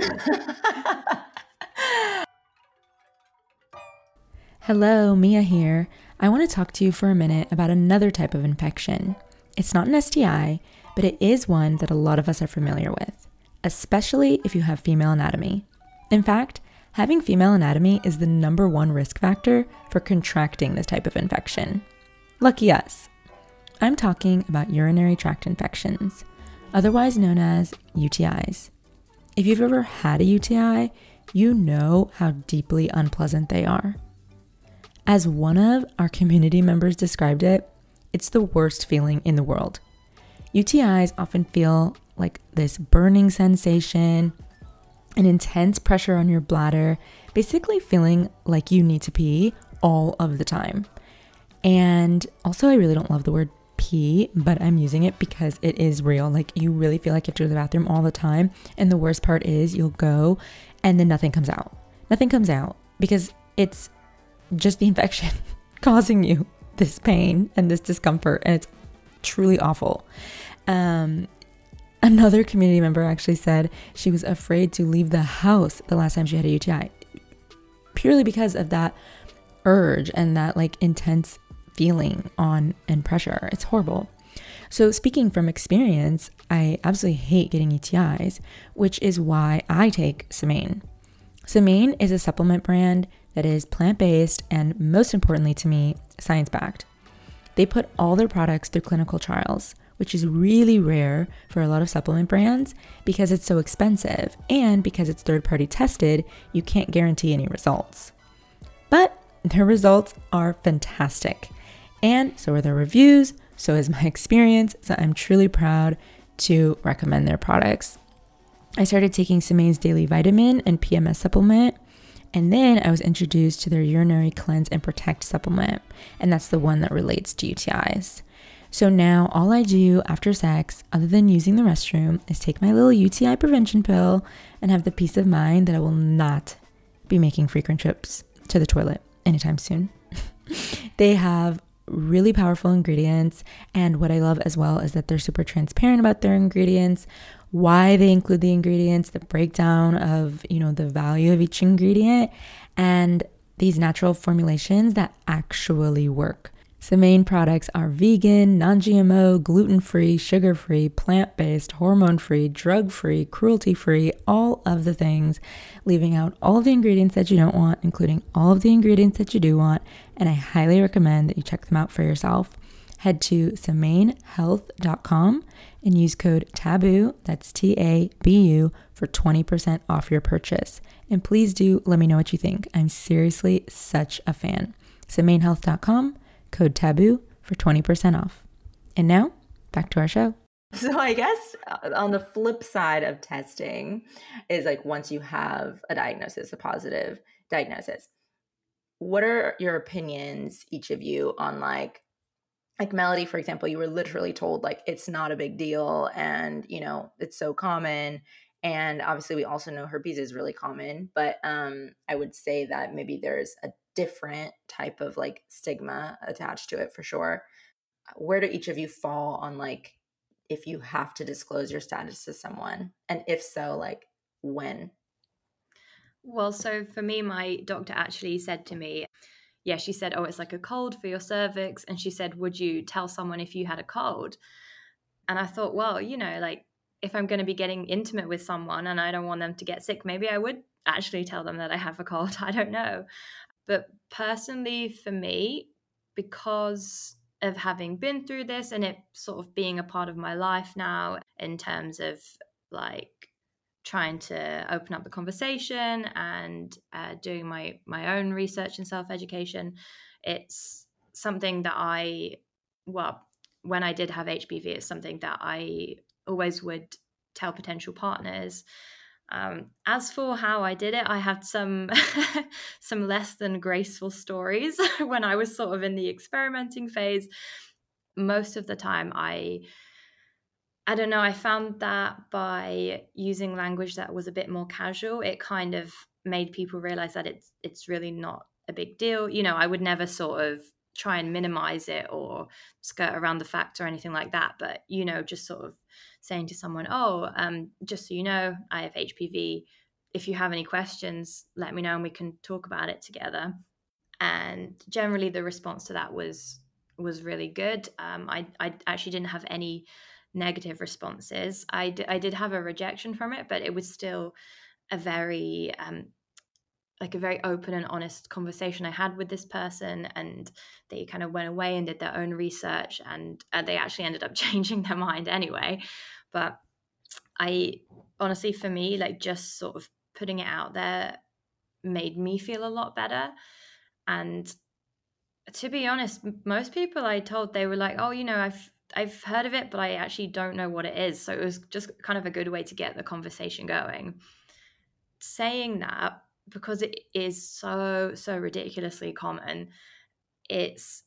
Hello, Mia here. I want to talk to you for a minute about another type of infection. It's not an STI, but it is one that a lot of us are familiar with, especially if you have female anatomy. In fact, having female anatomy is the #1 risk factor for contracting this type of infection. Lucky us. I'm talking about urinary tract infections, otherwise known as UTIs. If you've ever had a UTI, you know how deeply unpleasant they are. As one of our community members described it, it's the worst feeling in the world. UTIs often feel like this burning sensation, an intense pressure on your bladder, basically feeling like you need to pee all of the time. And also, I really don't love the word pee, but I'm using it because it is real. You really feel like you have to go to the bathroom all the time. And the worst part is you'll go and then nothing comes out. Nothing comes out because it's just the infection causing you this pain and this discomfort, and it's truly awful. Another community member actually said she was afraid to leave the house the last time she had a UTI, purely because of that urge and that intense feeling and pressure. It's horrible. So speaking from experience, I absolutely hate getting UTIs, which is why I take Semaine. Semaine is a supplement brand that is plant-based and, most importantly to me, science-backed. They put all their products through clinical trials, which is really rare for a lot of supplement brands because it's so expensive, and because it's third-party tested, you can't guarantee any results. But their results are fantastic, and so are their reviews, so is my experience, so I'm truly proud to recommend their products. I started taking Semaine's daily vitamin and PMS supplement, and then I was introduced to their urinary cleanse and protect supplement, and that's the one that relates to UTIs. So now all I do after sex, other than using the restroom, is take my little UTI prevention pill and have the peace of mind that I will not be making frequent trips to the toilet anytime soon. They have really powerful ingredients, and what I love as well is that they're super transparent about their ingredients, why they include the ingredients, the breakdown of, the value of each ingredient, and these natural formulations that actually work. Semaine products are vegan, non-GMO, gluten-free, sugar-free, plant-based, hormone-free, drug-free, cruelty-free, all of the things, leaving out all of the ingredients that you don't want, including all of the ingredients that you do want, and I highly recommend that you check them out for yourself. Head to semainehealth.com and use code TABOO, that's TABU, for 20% off your purchase. And please do let me know what you think. I'm seriously such a fan. semainehealth.com, code TABOO for 20% off. And now, back to our show. So I guess on the flip side of testing is like once you have a diagnosis, a positive diagnosis, what are your opinions, each of you, on like Melody, for example, you were literally told like it's not a big deal and, it's so common. And obviously we also know herpes is really common, but I would say that maybe there's a different type of like stigma attached to it for sure. Where do each of you fall on like if you have to disclose your status to someone? And if so, like when? Well, so for me, my doctor actually said to me, she said, oh, it's like a cold for your cervix. And she said, would you tell someone if you had a cold? And I thought, well, like if I'm going to be getting intimate with someone and I don't want them to get sick, maybe I would actually tell them that I have a cold. I don't know. But personally, for me, because of having been through this and it sort of being a part of my life now in terms of like trying to open up the conversation and doing my own research and self-education, it's something that when I did have HPV, it's something that I always would tell potential partners. As for how I did it, I had some some less than graceful stories when I was sort of in the experimenting phase. Most of the time, I don't know, I found that by using language that was a bit more casual, it kind of made people realize that it's really not a big deal. I would never sort of try and minimize it or skirt around the fact or anything like that. But, just sort of saying to someone, just so you know, I have HPV. If you have any questions, let me know and we can talk about it together. And generally the response to that was really good. I actually didn't have any negative responses. I did have a rejection from it, but it was still a very like a very open and honest conversation I had with this person, and they kind of went away and did their own research, and they actually ended up changing their mind anyway. But I honestly, for me, like just sort of putting it out there made me feel a lot better. And to be honest, most people I told, they were like, oh, I've heard of it, but I actually don't know what it is. So it was just kind of a good way to get the conversation going. Saying that, because it is so ridiculously common, it's,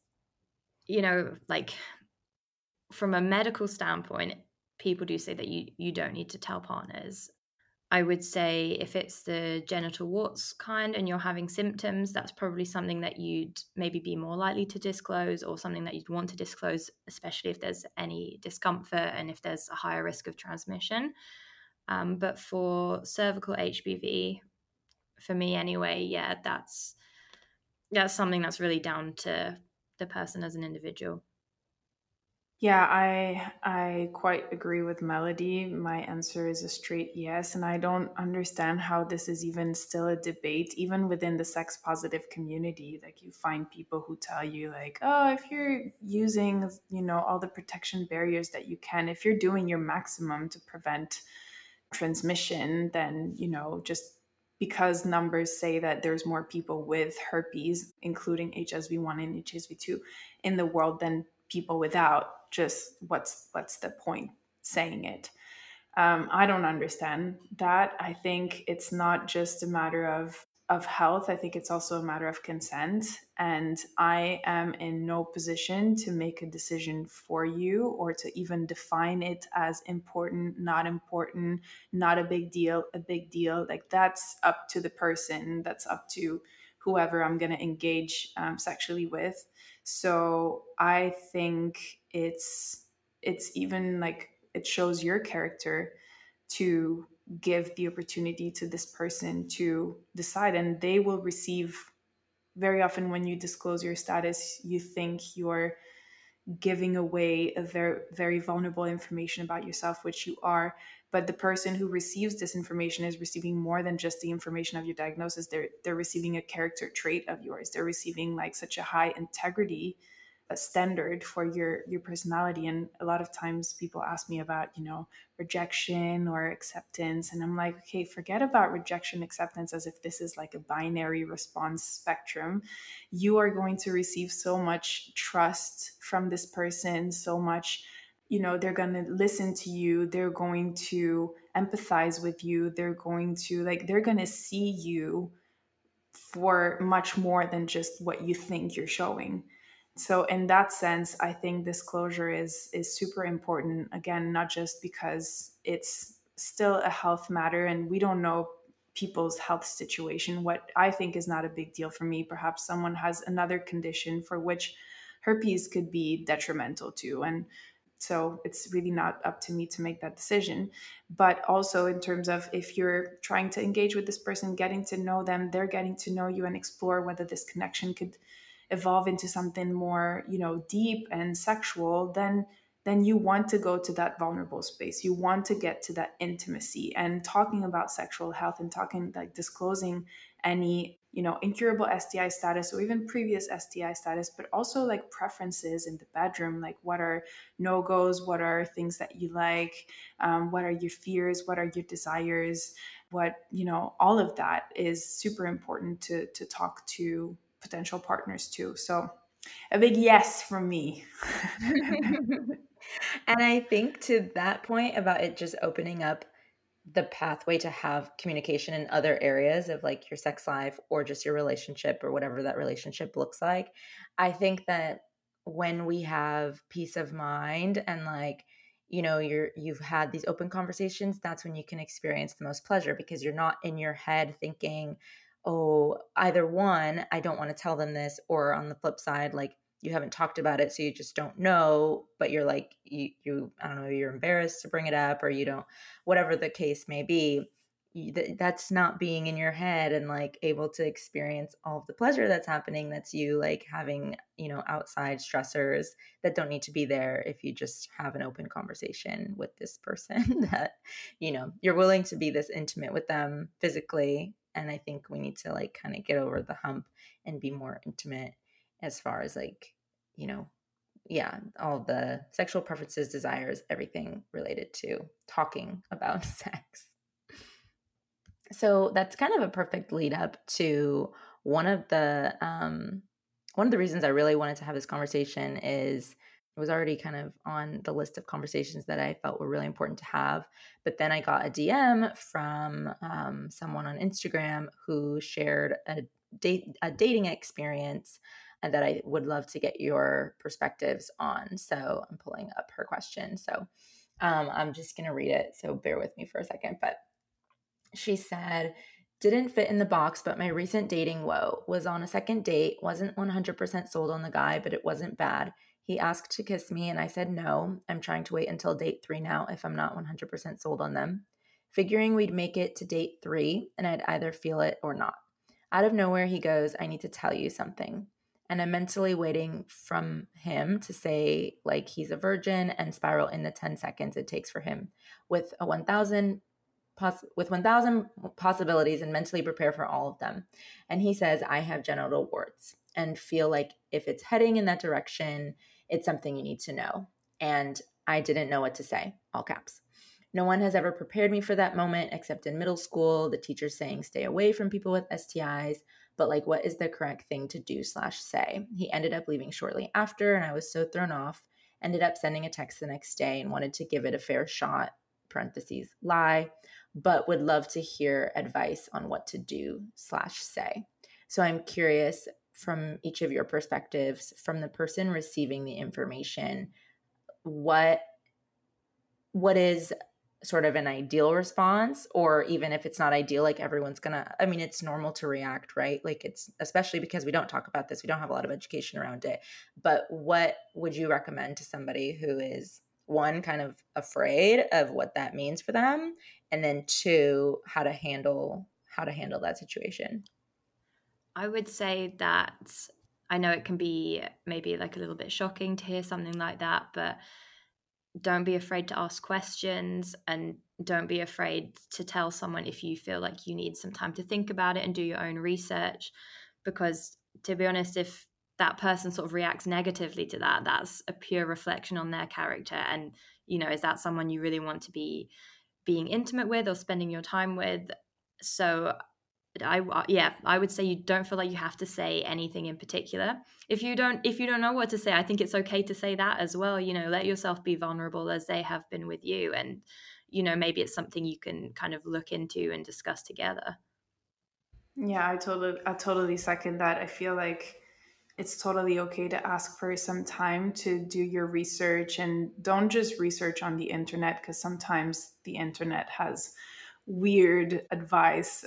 like from a medical standpoint, people do say that you don't need to tell partners. I would say if it's the genital warts kind and you're having symptoms, that's probably something that you'd maybe be more likely to disclose, or something that you'd want to disclose, especially if there's any discomfort and if there's a higher risk of transmission. But for cervical HPV, for me anyway, that's something that's really down to the person as an individual. Yeah, I quite agree with Melody. My answer is a straight yes, and I don't understand how this is even still a debate, even within the sex positive community. Like you find people who tell you like, oh, if you're using, all the protection barriers that you can, if you're doing your maximum to prevent transmission, then, just because numbers say that there's more people with herpes, including HSV1 and HSV2 in the world than people without, just what's the point saying it? I don't understand that. I think it's not just a matter of of health, I think it's also a matter of consent. And I am in no position to make a decision for you or to even define it as important, not a big deal, a big deal. Like that's up to the person, that's up to whoever I'm going to engage sexually with. So I think it's even like it shows your character to give the opportunity to this person to decide, and they will receive. Very often when you disclose your status, you think you're giving away a very vulnerable information about yourself, which you are. But the person who receives this information is receiving more than just the information of your diagnosis. They're receiving a character trait of yours. They're receiving like such a high integrity a standard for your personality. And a lot of times people ask me about, rejection or acceptance, and I'm like, okay, forget about rejection, acceptance, as if this is like a binary response spectrum. You are going to receive so much trust from this person, so much, they're going to listen to you, they're going to empathize with you, they're going to see you for much more than just what you think you're showing. So in that sense, I think disclosure is super important. Again, not just because it's still a health matter and we don't know people's health situation. What I think is not a big deal for me, perhaps someone has another condition for which herpes could be detrimental to. And so it's really not up to me to make that decision. But also in terms of if you're trying to engage with this person, getting to know them, they're getting to know you and explore whether this connection could evolve into something more, deep and sexual, then you want to go to that vulnerable space. You want to get to that intimacy. And talking about sexual health and talking like disclosing any, incurable STI status or even previous STI status, but also like preferences in the bedroom, like what are no-goes, what are things that you like, what are your fears, what are your desires, what, all of that is super important to talk to potential partners too. So a big yes from me. And I think to that point about it just opening up the pathway to have communication in other areas of like your sex life or just your relationship or whatever that relationship looks like. I think that when we have peace of mind and like, you've had these open conversations, that's when you can experience the most pleasure because you're not in your head thinking, oh, either one, I don't want to tell them this, or on the flip side, like you haven't talked about it, so you just don't know, but you're like, you I don't know, you're embarrassed to bring it up, or you don't, whatever the case may be. That's not being in your head and like able to experience all of the pleasure that's happening. That's you like having, outside stressors that don't need to be there if you just have an open conversation with this person that, you're willing to be this intimate with them physically. And I think we need to like kind of get over the hump and be more intimate as far as like, all the sexual preferences, desires, everything related to talking about sex. So that's kind of a perfect lead up to one of the reasons I really wanted to have this conversation is it was already kind of on the list of conversations that I felt were really important to have. But then I got a DM from someone on Instagram who shared a dating experience and that I would love to get your perspectives on. So I'm pulling up her question. So I'm just going to read it. So bear with me for a second. But she said, didn't fit in the box, but my recent dating woe was on a second date, wasn't 100% sold on the guy, but it wasn't bad. He asked to kiss me and I said no. I'm trying to wait until date 3 now if I'm not 100% sold on them. Figuring we'd make it to date 3 and I'd either feel it or not. Out of nowhere, he goes, I need to tell you something. And I'm mentally waiting from him to say like he's a virgin and spiral in the 10 seconds it takes for him with 1,000 possibilities and mentally prepare for all of them. And he says, I have genital warts and feel like if it's heading in that direction, it's something you need to know. And I didn't know what to say, all caps. No one has ever prepared me for that moment except in middle school, the teacher saying, stay away from people with STIs, but like, what is the correct thing to do / say? He ended up leaving shortly after and I was so thrown off, ended up sending a text the next day and wanted to give it a fair shot, parentheses, lie. but would love to hear advice on what to do/say. So I'm curious, from each of your perspectives, from the person receiving the information, what is sort of an ideal response? Or even if it's not ideal, like everyone's gonna, I mean, it's normal to react, right? Like, it's, especially because we don't talk about this, we don't have a lot of education around it. But what would you recommend to somebody who is, one, kind of afraid of what that means for them, and then two, how to handle that situation? I would say that I know it can be maybe like a little bit shocking to hear something like that, but don't be afraid to ask questions, and don't be afraid to tell someone if you feel like you need some time to think about it and do your own research. Because, to be honest, if that person sort of reacts negatively to that, that's a pure reflection on their character. And, is that someone you really want to be being intimate with or spending your time with? So I would say you don't feel like you have to say anything in particular. If you don't know what to say, I think it's okay to say that as well. Let yourself be vulnerable as they have been with you, and maybe it's something you can kind of look into and discuss together. Yeah, I totally second that. I feel like it's totally okay to ask for some time to do your research, and don't just research on the internet, because sometimes the internet has weird advice,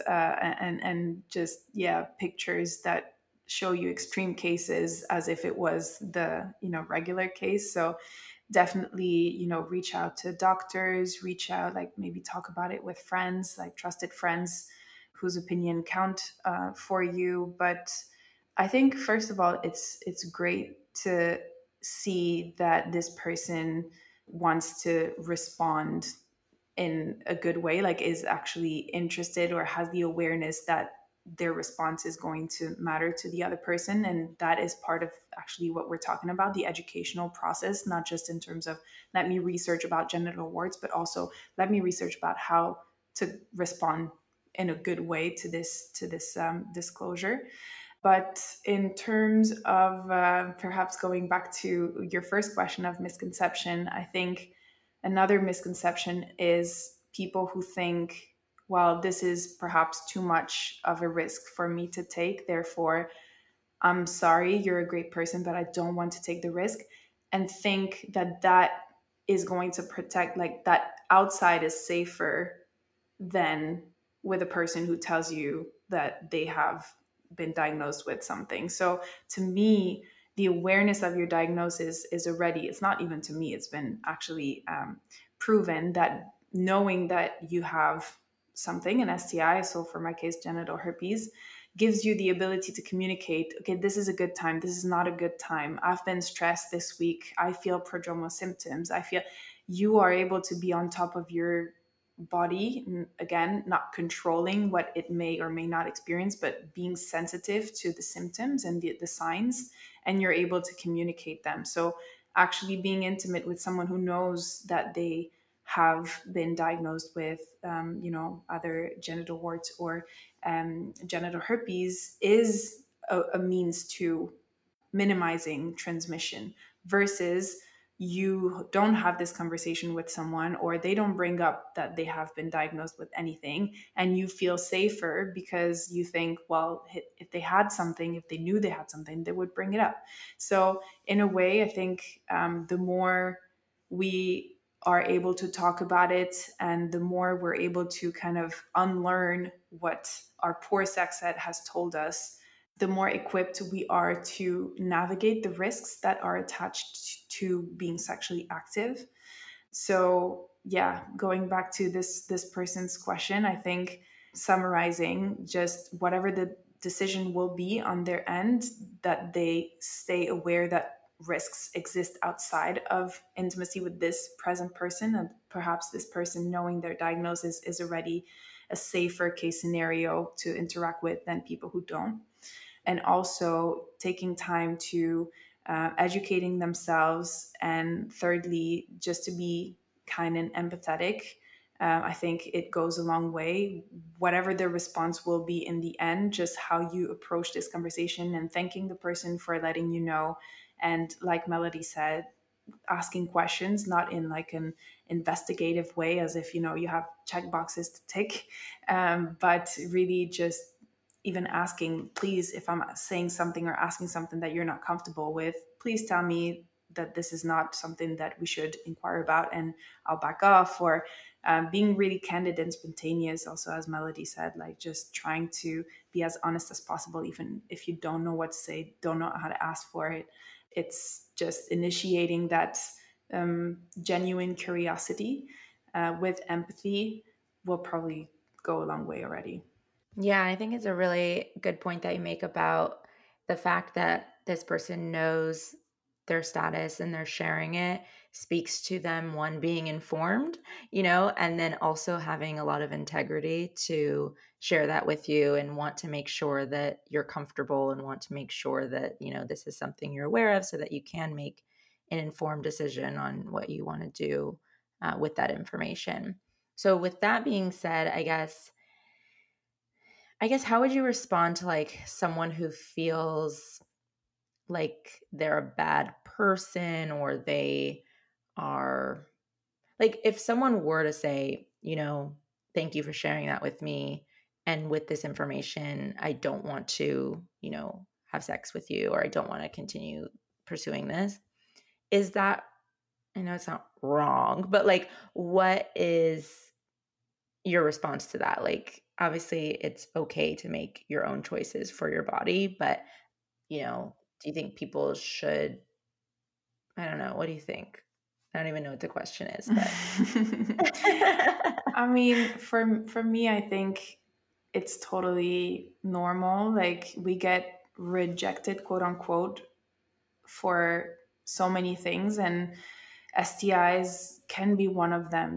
and just, yeah, pictures that show you extreme cases as if it was the regular case. So definitely, reach out to doctors, reach out, like maybe talk about it with friends, like trusted friends whose opinion count for you. But I think, first of all, it's great to see that this person wants to respond in a good way, like is actually interested or has the awareness that their response is going to matter to the other person. And that is part of actually what we're talking about, the educational process, not just in terms of let me research about genital warts, but also let me research about how to respond in a good way to this disclosure. But in terms of perhaps going back to your first question of misconception, I think another misconception is people who think, well, this is perhaps too much of a risk for me to take. Therefore, I'm sorry, you're a great person, but I don't want to take the risk. And think that that is going to protect, like that outside is safer than with a person who tells you that they have been diagnosed with something. So to me, the awareness of your diagnosis is already, it's not even to me, it's been actually proven that knowing that you have something, an STI, so for my case, genital herpes, gives you the ability to communicate, okay, this is a good time, this is not a good time. I've been stressed this week. I feel prodromal symptoms. I feel you are able to be on top of your body, again, not controlling what it may or may not experience, but being sensitive to the symptoms and the signs, and you're able to communicate them. So actually being intimate with someone who knows that they have been diagnosed with either genital warts or genital herpes is a means to minimizing transmission, versus you don't have this conversation with someone, or they don't bring up that they have been diagnosed with anything, and you feel safer because you think, well, if they had something, if they knew they had something, they would bring it up. So in a way, I think the more we are able to talk about it, and the more we're able to kind of unlearn what our poor sex ed has told us, the more equipped we are to navigate the risks that are attached to being sexually active. So yeah, going back to this person's question, I think summarizing, just whatever the decision will be on their end, that they stay aware that risks exist outside of intimacy with this present person, and perhaps this person knowing their diagnosis is already a safer case scenario to interact with than people who don't. And also taking time to educating themselves, and thirdly, just to be kind and empathetic. I think it goes a long way. Whatever the response will be in the end, just how you approach this conversation, and thanking the person for letting you know. And like Melody said, asking questions, not in like an investigative way, as if, you have check boxes to tick, but really just even asking, please, if I'm saying something or asking something that you're not comfortable with, please tell me that this is not something that we should inquire about, and I'll back off. Or being really candid and spontaneous, also, as Melody said, like just trying to be as honest as possible, even if you don't know what to say, don't know how to ask for it. It's just initiating that genuine curiosity with empathy will probably go a long way already. Yeah, I think it's a really good point that you make about the fact that this person knows their status and they're sharing it speaks to them, one, being informed, and then also having a lot of integrity to share that with you and want to make sure that you're comfortable and want to make sure that, this is something you're aware of so that you can make an informed decision on what you want to do with that information. So, with that being said, I guess how would you respond to like someone who feels like they're a bad person, or they are like, if someone were to say, thank you for sharing that with me, and with this information, I don't want to, have sex with you, or I don't want to continue pursuing this. Is that, I know it's not wrong, but like, what is your response to that? Like, obviously it's okay to make your own choices for your body, but do you think people should, I don't know, what do you think? I don't even know what the question is, but I mean, for me, I think it's totally normal. Like, we get rejected, quote unquote, for so many things, and STIs can be one of them,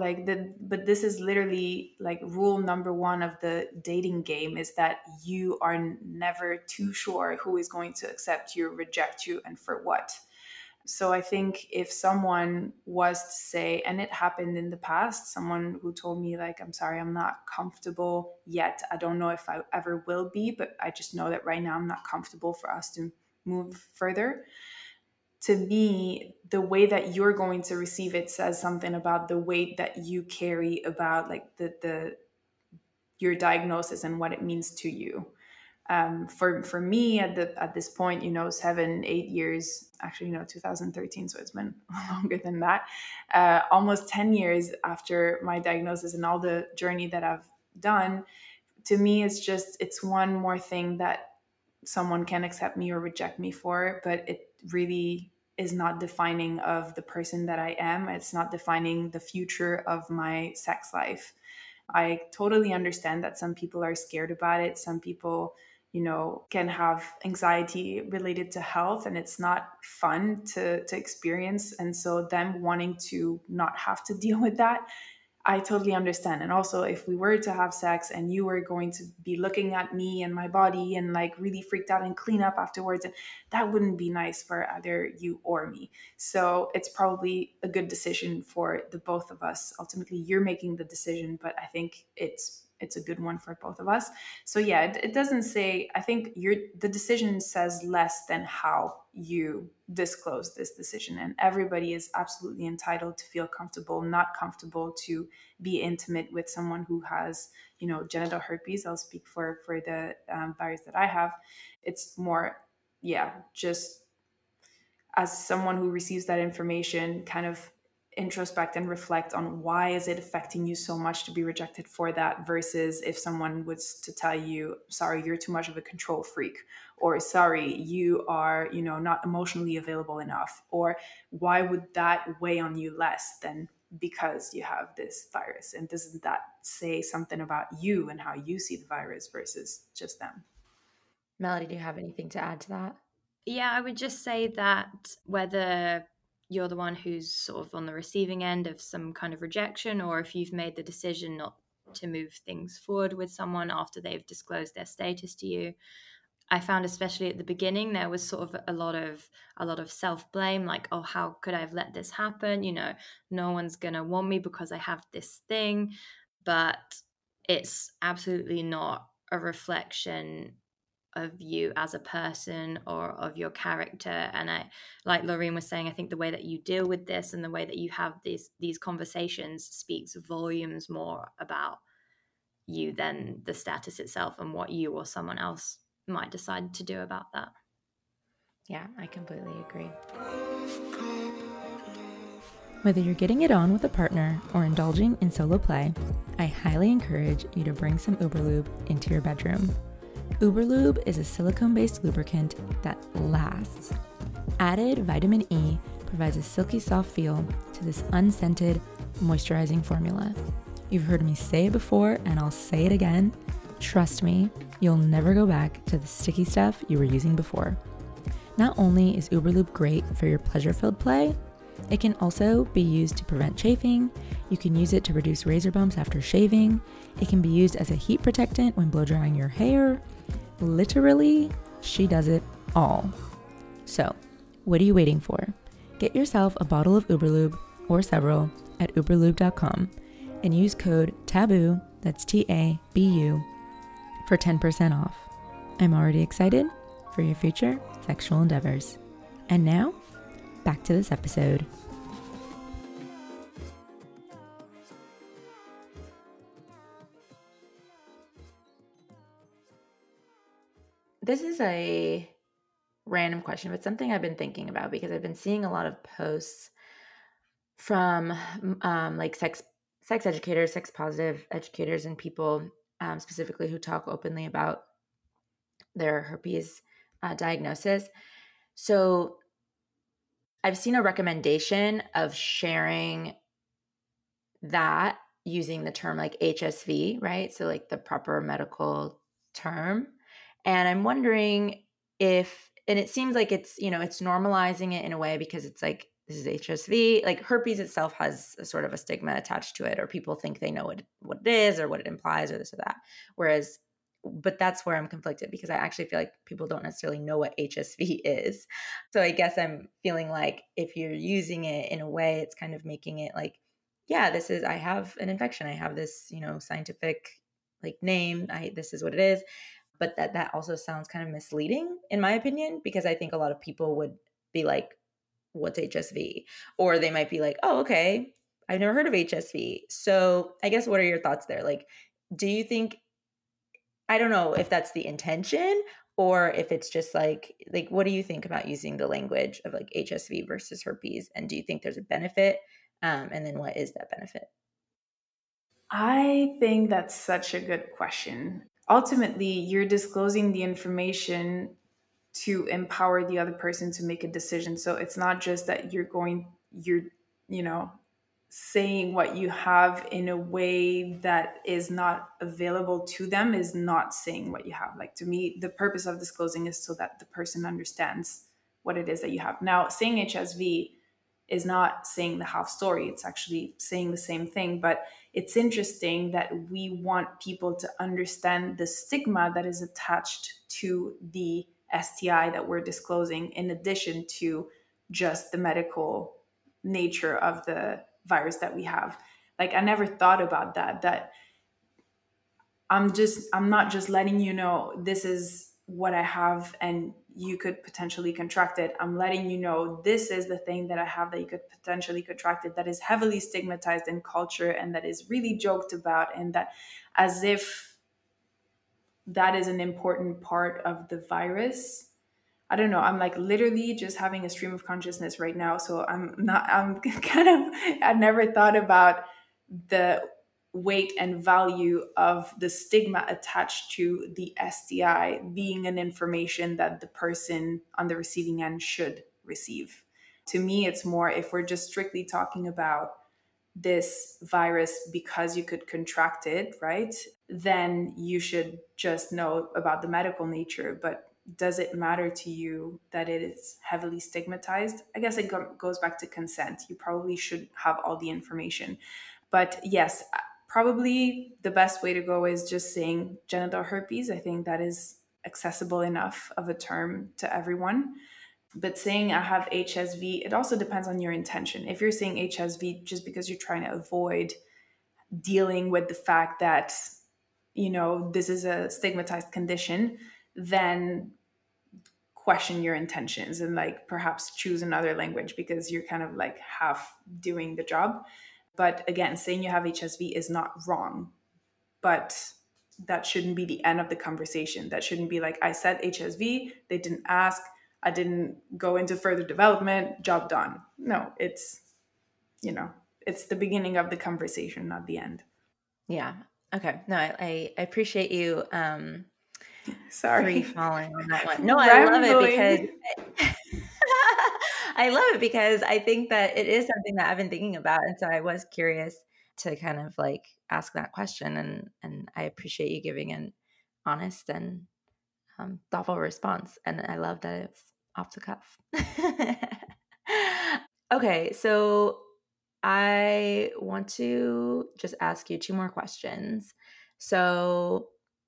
but this is literally like rule number one of the dating game, is that you are never too sure who is going to accept you, reject you, and for what. So I think if someone was to say, and it happened in the past, someone who told me, like, I'm sorry, I'm not comfortable yet. I don't know if I ever will be, but I just know that right now I'm not comfortable for us to move further. To me, the way that you're going to receive it says something about the weight that you carry, about like the your diagnosis and what it means to you. For me at this point, 7-8 years, actually, 2013, so it's been longer than that, almost 10 years after my diagnosis and all the journey that I've done. To me, it's one more thing that someone can accept me or reject me for, but it really is not defining of the person that I am. It's not defining the future of my sex life. I totally understand that some people are scared about it. Some people, can have anxiety related to health, and it's not fun to experience. And so them wanting to not have to deal with that, I totally understand. And also, if we were to have sex and you were going to be looking at me and my body and like really freaked out and clean up afterwards, that wouldn't be nice for either you or me. So it's probably a good decision for the both of us. Ultimately, you're making the decision, but I think it's a good one for both of us. So yeah, it doesn't say, I think the decision says less than how you disclose this decision, and everybody is absolutely entitled to feel comfortable, not comfortable, to be intimate with someone who has genital herpes. I'll speak for the virus that I have. It's more, yeah, just as someone who receives that information, kind of introspect and reflect on why is it affecting you so much to be rejected for that, versus if someone was to tell you, sorry, you're too much of a control freak, or sorry, you are not emotionally available enough, or why would that weigh on you less than because you have this virus? And doesn't that say something about you and how you see the virus versus just them? Melody, do you have anything to add to that? Yeah, I would just say that whether you're the one who's sort of on the receiving end of some kind of rejection, or if you've made the decision not to move things forward with someone after they've disclosed their status to you, I found especially at the beginning there was sort of a lot of self-blame, like, oh, how could I have let this happen? No one's gonna want me because I have this thing. But it's absolutely not a reflection of you as a person or of your character. And I, like Laureen was saying, I think the way that you deal with this and the way that you have these conversations speaks volumes more about you than the status itself and what you or someone else might decide to do about that. Yeah, I completely agree. Whether you're getting it on with a partner or indulging in solo play, I highly encourage you to bring some Uberlube into your bedroom. Uberlube is a silicone-based lubricant that lasts. Added vitamin E provides a silky soft feel to this unscented, moisturizing formula. You've heard me say it before, and I'll say it again. Trust me, you'll never go back to the sticky stuff you were using before. Not only is Uberlube great for your pleasure-filled play, it can also be used to prevent chafing. You can use it to reduce razor bumps after shaving. It can be used as a heat protectant when blow drying your hair. Literally, she does it all. So, what are you waiting for? Get yourself a bottle of Uberlube or several at uberlube.com and use code TABOO, that's TABU, for 10% off. I'm already excited for your future sexual endeavors. And now, back to this episode. This is a random question, but something I've been thinking about because I've been seeing a lot of posts from like sex educators, sex positive educators, and people specifically who talk openly about their herpes diagnosis. So I've seen a recommendation of sharing that using the term like HSV, right? So like the proper medical term. And I'm wondering if, and it seems like it's, you know, it's normalizing it in a way because it's like, this is HSV. Like herpes itself has a sort of a stigma attached to it, or people think they know what it is or what it implies or this or that. Whereas, but that's where I'm conflicted because I actually feel like people don't necessarily know what HSV is. So I guess I'm feeling like if you're using it in a way, it's kind of making it like, yeah, this is, I have an infection. I have this, you know, scientific like name. This is what it is. But that also sounds kind of misleading in my opinion, because I think a lot of people would be like, what's HSV? Or they might be like, oh, okay, I've never heard of HSV. So I guess what are your thoughts there? Like, do you think, I don't know if that's the intention or if it's just like what do you think about using the language of like HSV versus herpes? And do you think there's a benefit? And then what is that benefit? I think that's such a good question. Ultimately, you're disclosing the information to empower the other person to make a decision. So it's not just that you're, you know, saying what you have in a way that is not available to them is not saying what you have. Like to me, the purpose of disclosing is so that the person understands what it is that you have. Now, saying HSV is not saying the half story. It's actually saying the same thing. But it's interesting that we want people to understand the stigma that is attached to the STI that we're disclosing, in addition to just the medical nature of the virus that we have. Like I never thought about that I'm not just letting you know this is what I have and you could potentially contract it. I'm letting you know this is the thing that I have that you could potentially contract it, that is heavily stigmatized in culture and that is really joked about, and that as if that is an important part of the virus. I don't know. I'm like literally just having a stream of consciousness right now. So I'm kind of, I never thought about the weight and value of the stigma attached to the STI being an information that the person on the receiving end should receive. To me, it's more if we're just strictly talking about this virus because you could contract it, right? Then you should just know about the medical nature. But does it matter to you that it is heavily stigmatized? I guess it goes back to consent. You probably should have all the information. But yes, probably the best way to go is just saying genital herpes. I think that is accessible enough of a term to everyone. But saying I have HSV, it also depends on your intention. If you're saying HSV just because you're trying to avoid dealing with the fact that, you know, this is a stigmatized condition, then question your intentions and like perhaps choose another language because you're kind of like half doing the job. But again, saying you have HSV is not wrong, but that shouldn't be the end of the conversation. That shouldn't be like, I said HSV, they didn't ask, I didn't go into further development, job done. No, it's, it's the beginning of the conversation, not the end. Yeah. Okay. No, I appreciate you Sorry, free falling on that one. No, I love it because I love it because I think that it is something that I've been thinking about, and so I was curious to kind of like ask that question, and I appreciate you giving an honest and thoughtful response, and I love that it's off the cuff. Okay, so I want to just ask you 2 more questions. So,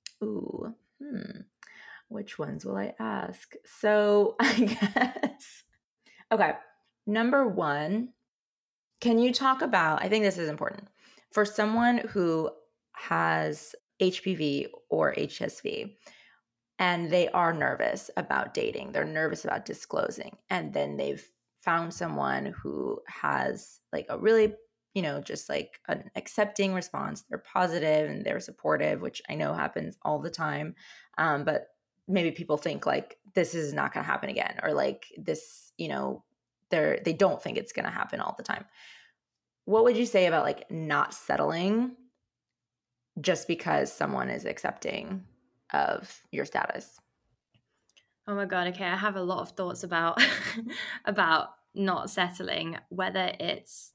which ones will I ask? So, I guess, okay, number 1, can you talk about, I think this is important, for someone who has HPV or HSV, and they are nervous about dating, they're nervous about disclosing, and then they've found someone who has like a really, just like an accepting response, they're positive and they're supportive, which I know happens all the time. But maybe people think like this is not going to happen again, or like this, they don't think it's going to happen all the time. What would you say about like not settling just because someone is accepting of your status? Oh my God. Okay. I have a lot of thoughts about, about not settling, whether it's,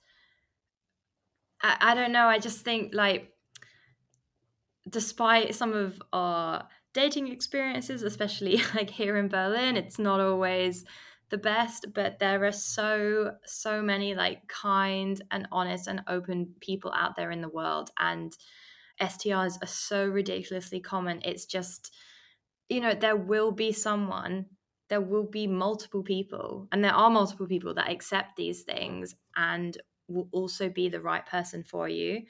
I don't know. I just think like, despite some of our dating experiences, especially like here in Berlin, it's not always the best, but there are so many like kind and honest and open people out there in the world, and STIs are so ridiculously common. It's just, there will be multiple people, and there are multiple people that accept these things and will also be the right person for you.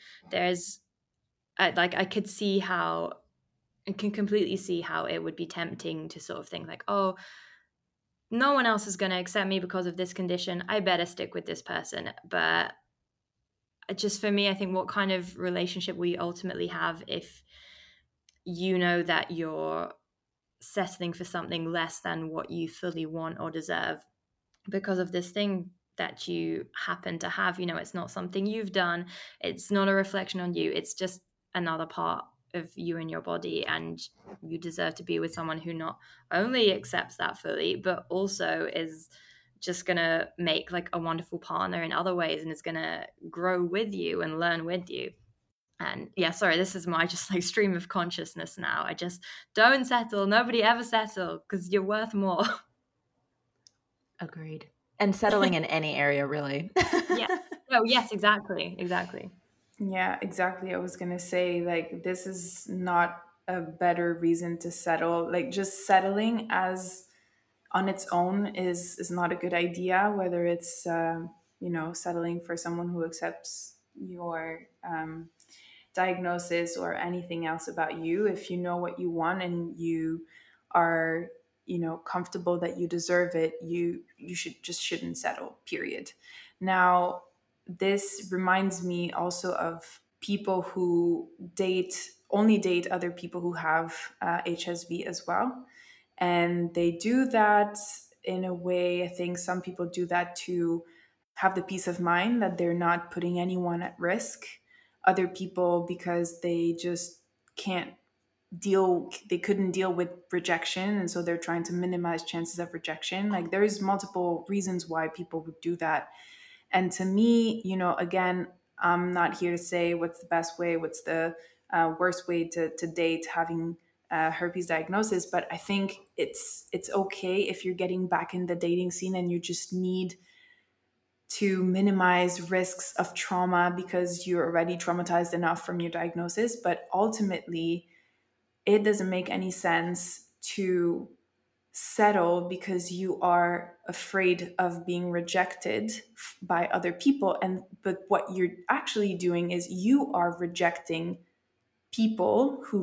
I could see how, I can completely see how it would be tempting to sort of think like, oh, no one else is going to accept me because of this condition, I better stick with this person. But just for me, I think, what kind of relationship will you ultimately have if you know that you're settling for something less than what you fully want or deserve because of this thing that you happen to have? It's not something you've done, it's not a reflection on you, it's just another part of you and your body, and you deserve to be with someone who not only accepts that fully, but also is just gonna make like a wonderful partner in other ways, and is gonna grow with you and learn with you. And yeah, sorry, this is my just like stream of consciousness now. I just don't settle. Nobody ever settle, because you're worth more. Agreed. And settling in any area, really. Yeah. Oh, yes, exactly. Yeah, exactly. I was going to say, like, this is not a better reason to settle. Like, just settling as on its own is not a good idea, whether it's, settling for someone who accepts your diagnosis or anything else about you. If you know what you want and you are, comfortable that you deserve it, you shouldn't settle, period. Now, this reminds me also of people who only date other people who have HSV as well. And they do that in a way, I think some people do that to have the peace of mind that they're not putting anyone at risk. Other people, because they just they couldn't deal with rejection, and so they're trying to minimize chances of rejection. Like, there's multiple reasons why people would do that. And to me, again, I'm not here to say what's the best way, what's the worst way to date having herpes diagnosis, but I think it's okay if you're getting back in the dating scene and you just need to minimize risks of trauma because you're already traumatized enough from your diagnosis. But ultimately, it doesn't make any sense to settle because you are afraid of being rejected by other people. But what you're actually doing is you are rejecting people who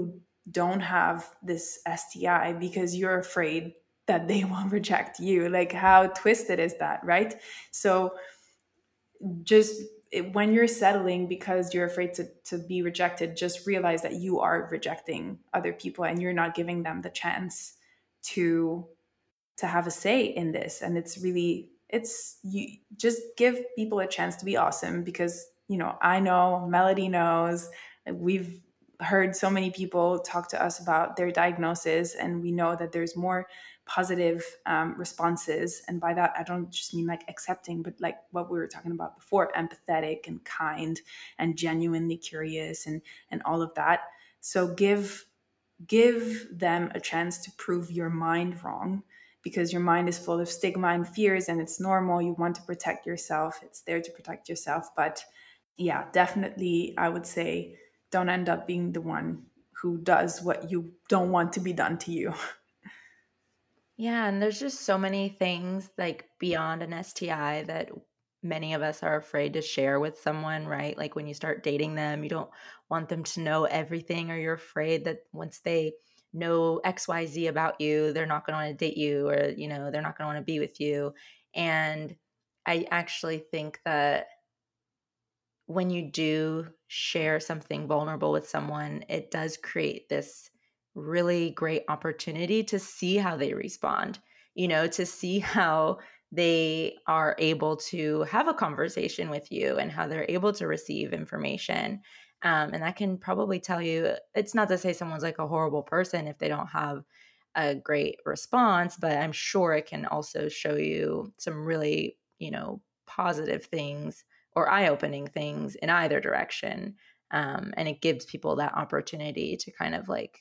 don't have this STI because you're afraid that they will reject you. Like, how twisted is that, right? So just when you're settling because you're afraid to be rejected, just realize that you are rejecting other people and you're not giving them the chance to have a say in this. And it's you just give people a chance to be awesome, because I know, Melody knows, we've heard so many people talk to us about their diagnosis, and we know that there's more positive responses. And by that, I don't just mean like accepting, but like what we were talking about before, empathetic and kind and genuinely curious and all of that. So give them a chance to prove your mind wrong, because your mind is full of stigma and fears, and it's normal. You want to protect yourself. It's there to protect yourself. But yeah, definitely, I would say don't end up being the one who does what you don't want to be done to you. Yeah, and there's just so many things like beyond an STI that many of us are afraid to share with someone, right? Like when you start dating them, you don't want them to know everything, or you're afraid that once they know XYZ about you, they're not going to want to date you, or they're not going to want to be with you. And I actually think that when you do share something vulnerable with someone, it does create this really great opportunity to see how they respond, to see how they are able to have a conversation with you and how they're able to receive information. And that can probably tell you, it's not to say someone's like a horrible person if they don't have a great response, but I'm sure it can also show you some really, positive things or eye-opening things in either direction. And it gives people that opportunity to kind of like,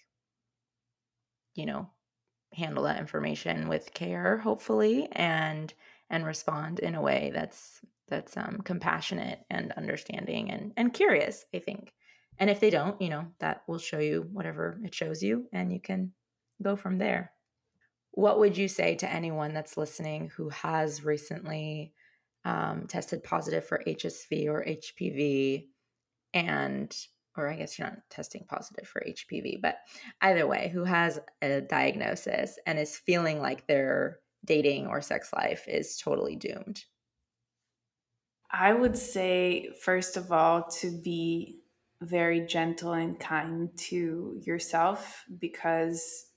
handle that information with care, hopefully, and respond in a way that's compassionate and understanding and curious, I think. And if they don't, that will show you whatever it shows you, and you can go from there. What would you say to anyone that's listening who has recently tested positive for HSV or HPV, or I guess you're not testing positive for HPV, but either way, who has a diagnosis and is feeling like their dating or sex life is totally doomed? I would say, first of all, to be very gentle and kind to yourself, because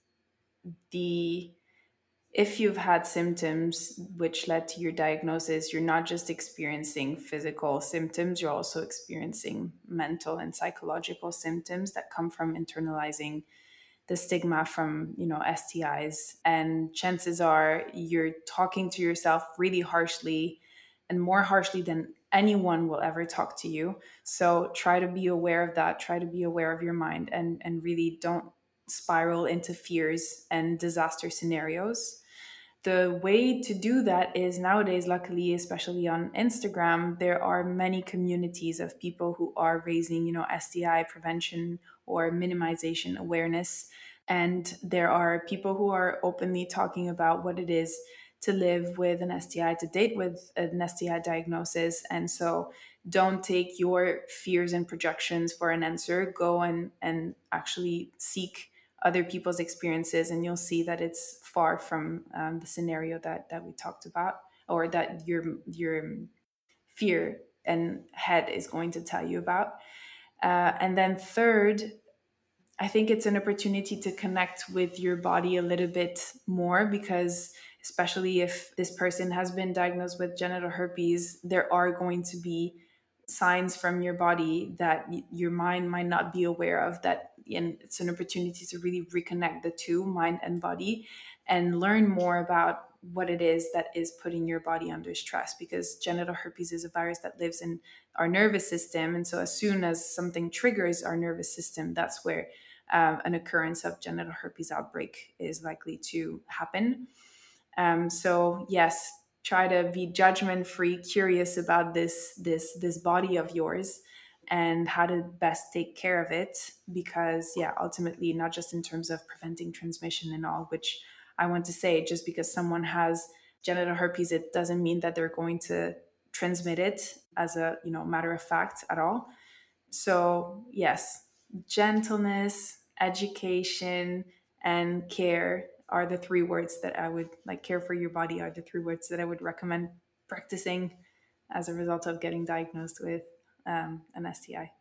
the if you've had symptoms which led to your diagnosis, you're not just experiencing physical symptoms, you're also experiencing mental and psychological symptoms that come from internalizing the stigma from, STIs. And chances are you're talking to yourself really harshly, and more harshly than anyone will ever talk to you. So try to be aware of that. Try to be aware of your mind, and really don't spiral into fears and disaster scenarios. The way to do that is, nowadays, luckily, especially on Instagram, there are many communities of people who are raising, STI prevention or minimization awareness. And there are people who are openly talking about what it is to live with an STI, to date with an STI diagnosis. And so don't take your fears and projections for an answer. Go and actually seek other people's experiences, and you'll see that it's far from the scenario that we talked about, or that your fear and head is going to tell you about. And then third, I think it's an opportunity to connect with your body a little bit more, because especially if this person has been diagnosed with genital herpes, there are going to be signs from your body that your mind might not be aware of, that, and it's an opportunity to really reconnect the two, mind and body, and learn more about what it is that is putting your body under stress, because genital herpes is a virus that lives in our nervous system. And so as soon as something triggers our nervous system, that's where an occurrence of genital herpes outbreak is likely to happen. So yes, try to be judgment free, curious about this body of yours and how to best take care of it. Because yeah, ultimately, not just in terms of preventing transmission and all, which I want to say, just because someone has genital herpes, it doesn't mean that they're going to transmit it as a matter of fact at all. So yes, gentleness education, and care are the three words that I would like. Care for your body are the three words that I would recommend practicing as a result of getting diagnosed with an STI.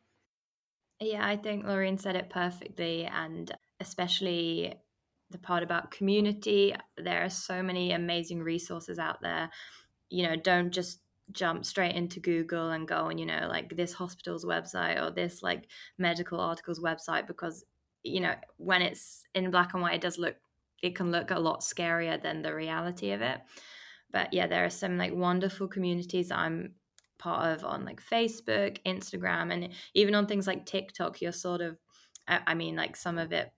Yeah, I think Laureen said it perfectly, and especially the part about community. There are so many amazing resources out there. Don't just jump straight into Google and go on, like this hospital's website or this like medical article's website, because, when it's in black and white, it can look a lot scarier than the reality of it. But yeah, there are some like wonderful communities that I'm part of on like Facebook, Instagram, and even on things like TikTok. You're sort of, I mean, like some of it,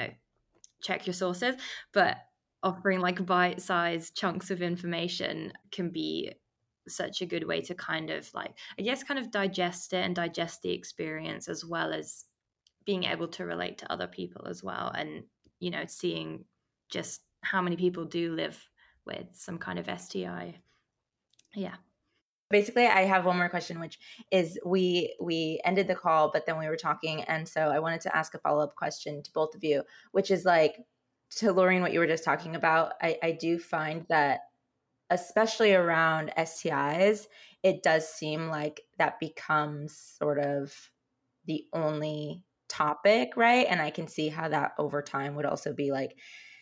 check your sources, but offering like bite-sized chunks of information can be such a good way to kind of like, I guess, kind of digest it and digest the experience, as well as being able to relate to other people as well, and seeing just how many people do live with some kind of STI. Yeah. Basically, I have one more question, which is we ended the call, but then we were talking, and so I wanted to ask a follow-up question to both of you, which is like, to Laureen, what you were just talking about. I do find that, especially around STIs, it does seem like that becomes sort of the only topic, right? And I can see how that over time would also be like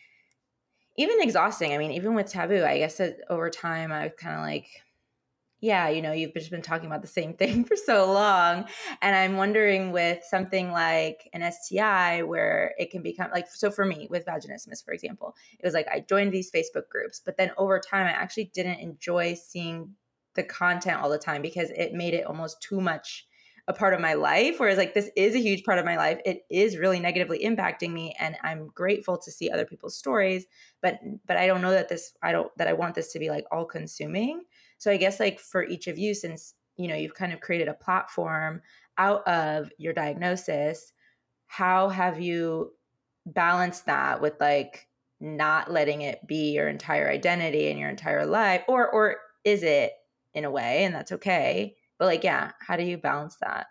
even exhausting. I mean, even with taboo, I guess that over time I was kind of like, yeah, you've just been talking about the same thing for so long. And I'm wondering with something like an STI where it can become like, so for me with vaginismus, for example, it was like I joined these Facebook groups, but then over time, I actually didn't enjoy seeing the content all the time because it made it almost too much a part of my life. Whereas like, this is a huge part of my life. It is really negatively impacting me. And I'm grateful to see other people's stories, but I don't know that I want this to be like all consuming. So I guess like for each of you, since, you've kind of created a platform out of your diagnosis, how have you balanced that with like not letting it be your entire identity and your entire life? Or is it in a way, and that's okay. But like, yeah, how do you balance that?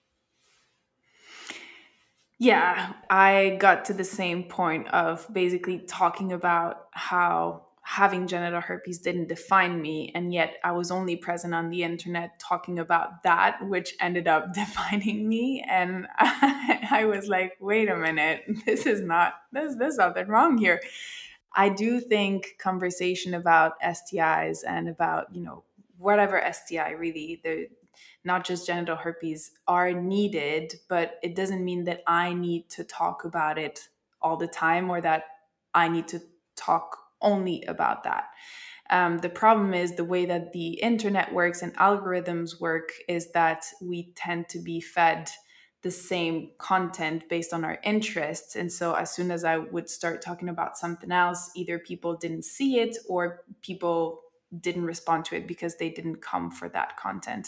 Yeah, I got to the same point of basically talking about how having genital herpes didn't define me, and yet I was only present on the internet talking about that, which ended up defining me. And I was like, wait a minute, there's something wrong here. I do think conversation about STIs and about, whatever STI really, not just genital herpes, are needed, but it doesn't mean that I need to talk about it all the time or that I need to talk only about that. The problem is the way that the internet works and algorithms work is that we tend to be fed the same content based on our interests. And so as soon as I would start talking about something else, either people didn't see it or people didn't respond to it because they didn't come for that content.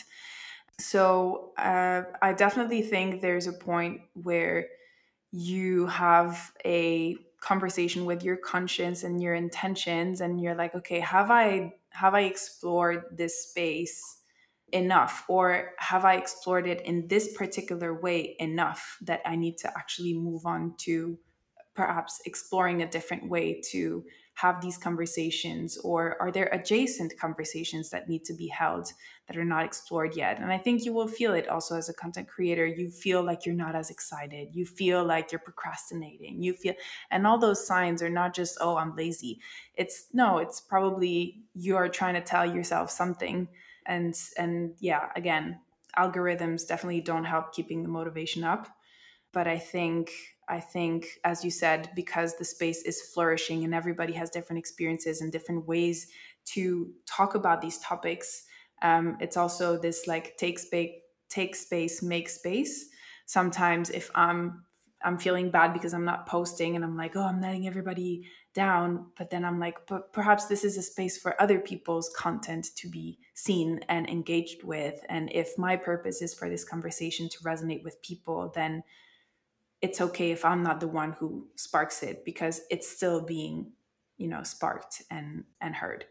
So I definitely think there's a point where you have a conversation with your conscience and your intentions, and you're like, okay, have I explored this space enough, or have I explored it in this particular way enough that I need to actually move on to perhaps exploring a different way to have these conversations? Or are there adjacent conversations that need to be held that are not explored yet? And I think you will feel it also as a content creator. You feel like you're not as excited, you feel like you're procrastinating, and all those signs are not just, oh, I'm lazy. It's probably you're trying to tell yourself something. And yeah, again, algorithms definitely don't help keeping the motivation up. But I think, as you said, because the space is flourishing and everybody has different experiences and different ways to talk about these topics, it's also this like take space, make space. Sometimes if I'm feeling bad because I'm not posting and I'm like, oh, I'm letting everybody down. But then I'm like, but perhaps this is a space for other people's content to be seen and engaged with. And if my purpose is for this conversation to resonate with people, then it's okay if I'm not the one who sparks it, because it's still being, sparked and heard.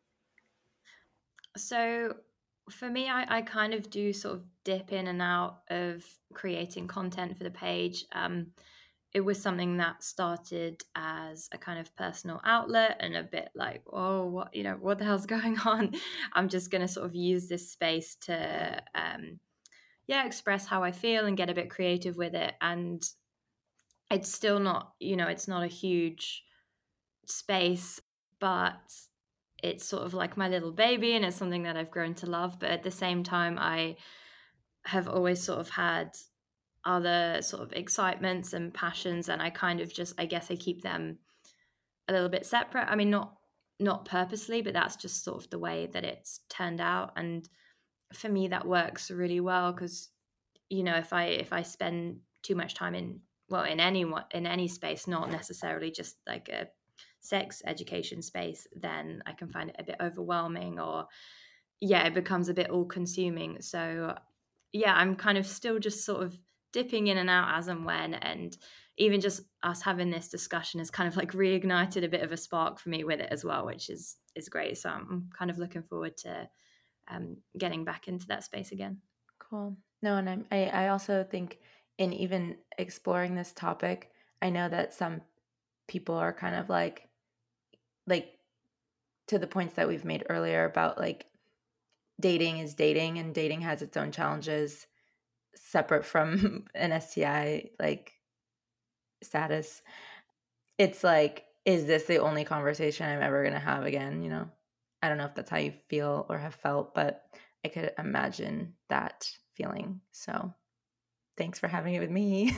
So for me, I kind of do sort of dip in and out of creating content for the page. it was something that started as a kind of personal outlet and a bit like, oh, what the hell's going on? I'm just going to sort of use this space to, express how I feel and get a bit creative with it. And it's still not, it's not a huge space, but it's sort of like my little baby, and it's something that I've grown to love. But at the same time, I have always sort of had other sort of excitements and passions, and I kind of I guess I keep them a little bit separate. I mean, not purposely, but that's just sort of the way that it's turned out. And for me, that works really well because, if I spend too much time in any space, not necessarily just like a sex education space, then I can find it a bit overwhelming, or it becomes a bit all consuming. So I'm kind of still just sort of dipping in and out as and when, and even just us having this discussion has kind of like reignited a bit of a spark for me with it as well, which is great. So I'm kind of looking forward to getting back into that space again. Cool. No, and I also think in even exploring this topic, I know that some people are kind of like to the points that we've made earlier about like dating is dating, and dating has its own challenges separate from an STI like status. It's like, is this the only conversation I'm ever going to have again? I don't know if that's how you feel or have felt, but I could imagine that feeling. So thanks for having it with me.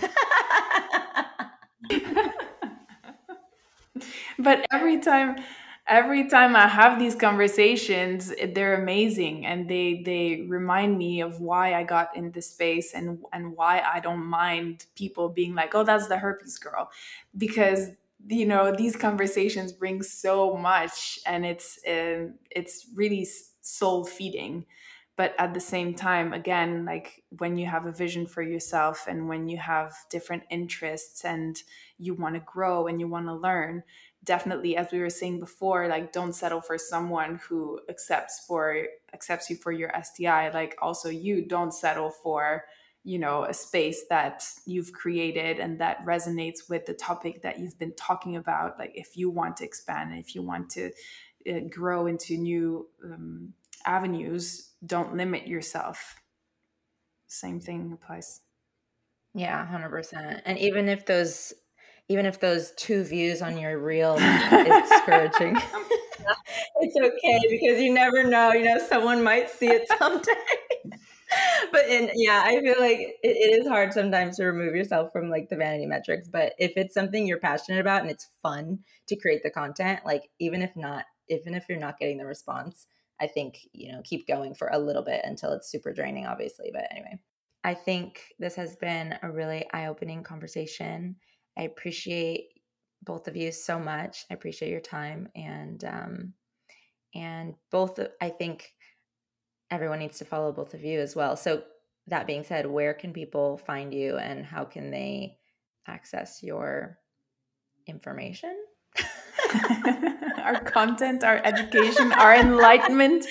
But every time I have these conversations, they're amazing, and they remind me of why I got in this space and why I don't mind people being like, oh, that's the herpes girl, because these conversations bring so much, and it's really soul feeding. But at the same time, again, like when you have a vision for yourself and when you have different interests and you want to grow and you want to learn, definitely, as we were saying before, like don't settle for someone who accepts you for your STI. Like also you don't settle for, a space that you've created and that resonates with the topic that you've been talking about. Like if you want to expand, if you want to grow into new avenues, don't limit yourself. Same thing applies. Yeah, 100%. And even if those 2 views on your reel is discouraging, it's okay, because you never know, someone might see it someday. But I feel like it is hard sometimes to remove yourself from like the vanity metrics. But if it's something you're passionate about and it's fun to create the content, like even if you're not getting the response, I think, keep going for a little bit until it's super draining, obviously. But anyway, I think this has been a really eye-opening conversation. I appreciate both of you so much. I appreciate your time, and both, I think everyone needs to follow both of you as well. So that being said, where can people find you and how can they access your information? Our content, our education, our enlightenment.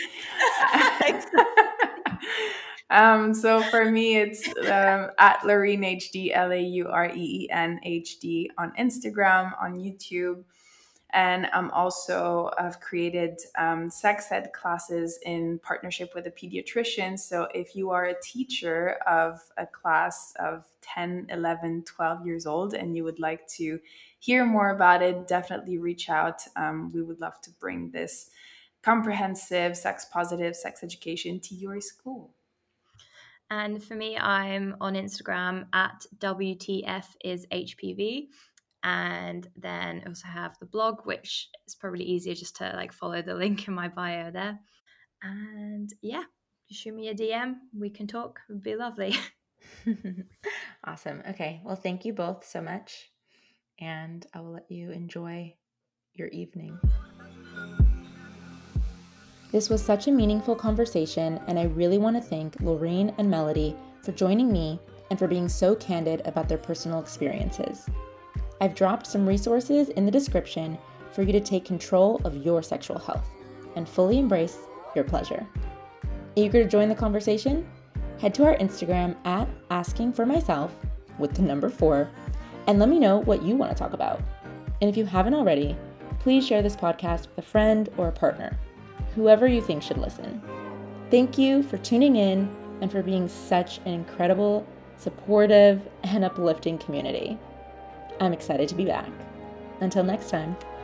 So for me, it's at Laureen HD, Laureen HD on Instagram, on YouTube. And I've created sex ed classes in partnership with a pediatrician. So if you are a teacher of a class of 10, 11, 12 years old and you would like to hear more about it, definitely reach out. We would love to bring this comprehensive sex positive sex education to your school. And for me, I'm on Instagram at WTFishpv. And then I also have the blog, which is probably easier just to like follow the link in my bio there. And shoot me a DM. We can talk. It would be lovely. Awesome. Okay. Well, thank you both so much. And I will let you enjoy your evening. This was such a meaningful conversation, and I really want to thank Laureen and Melody for joining me and for being so candid about their personal experiences. I've dropped some resources in the description for you to take control of your sexual health and fully embrace your pleasure. Eager to join the conversation? Head to our Instagram at AskingForMyself with the number 4 And let me know what you want to talk about. And if you haven't already, please share this podcast with a friend or a partner, whoever you think should listen. Thank you for tuning in and for being such an incredible, supportive, and uplifting community. I'm excited to be back. Until next time.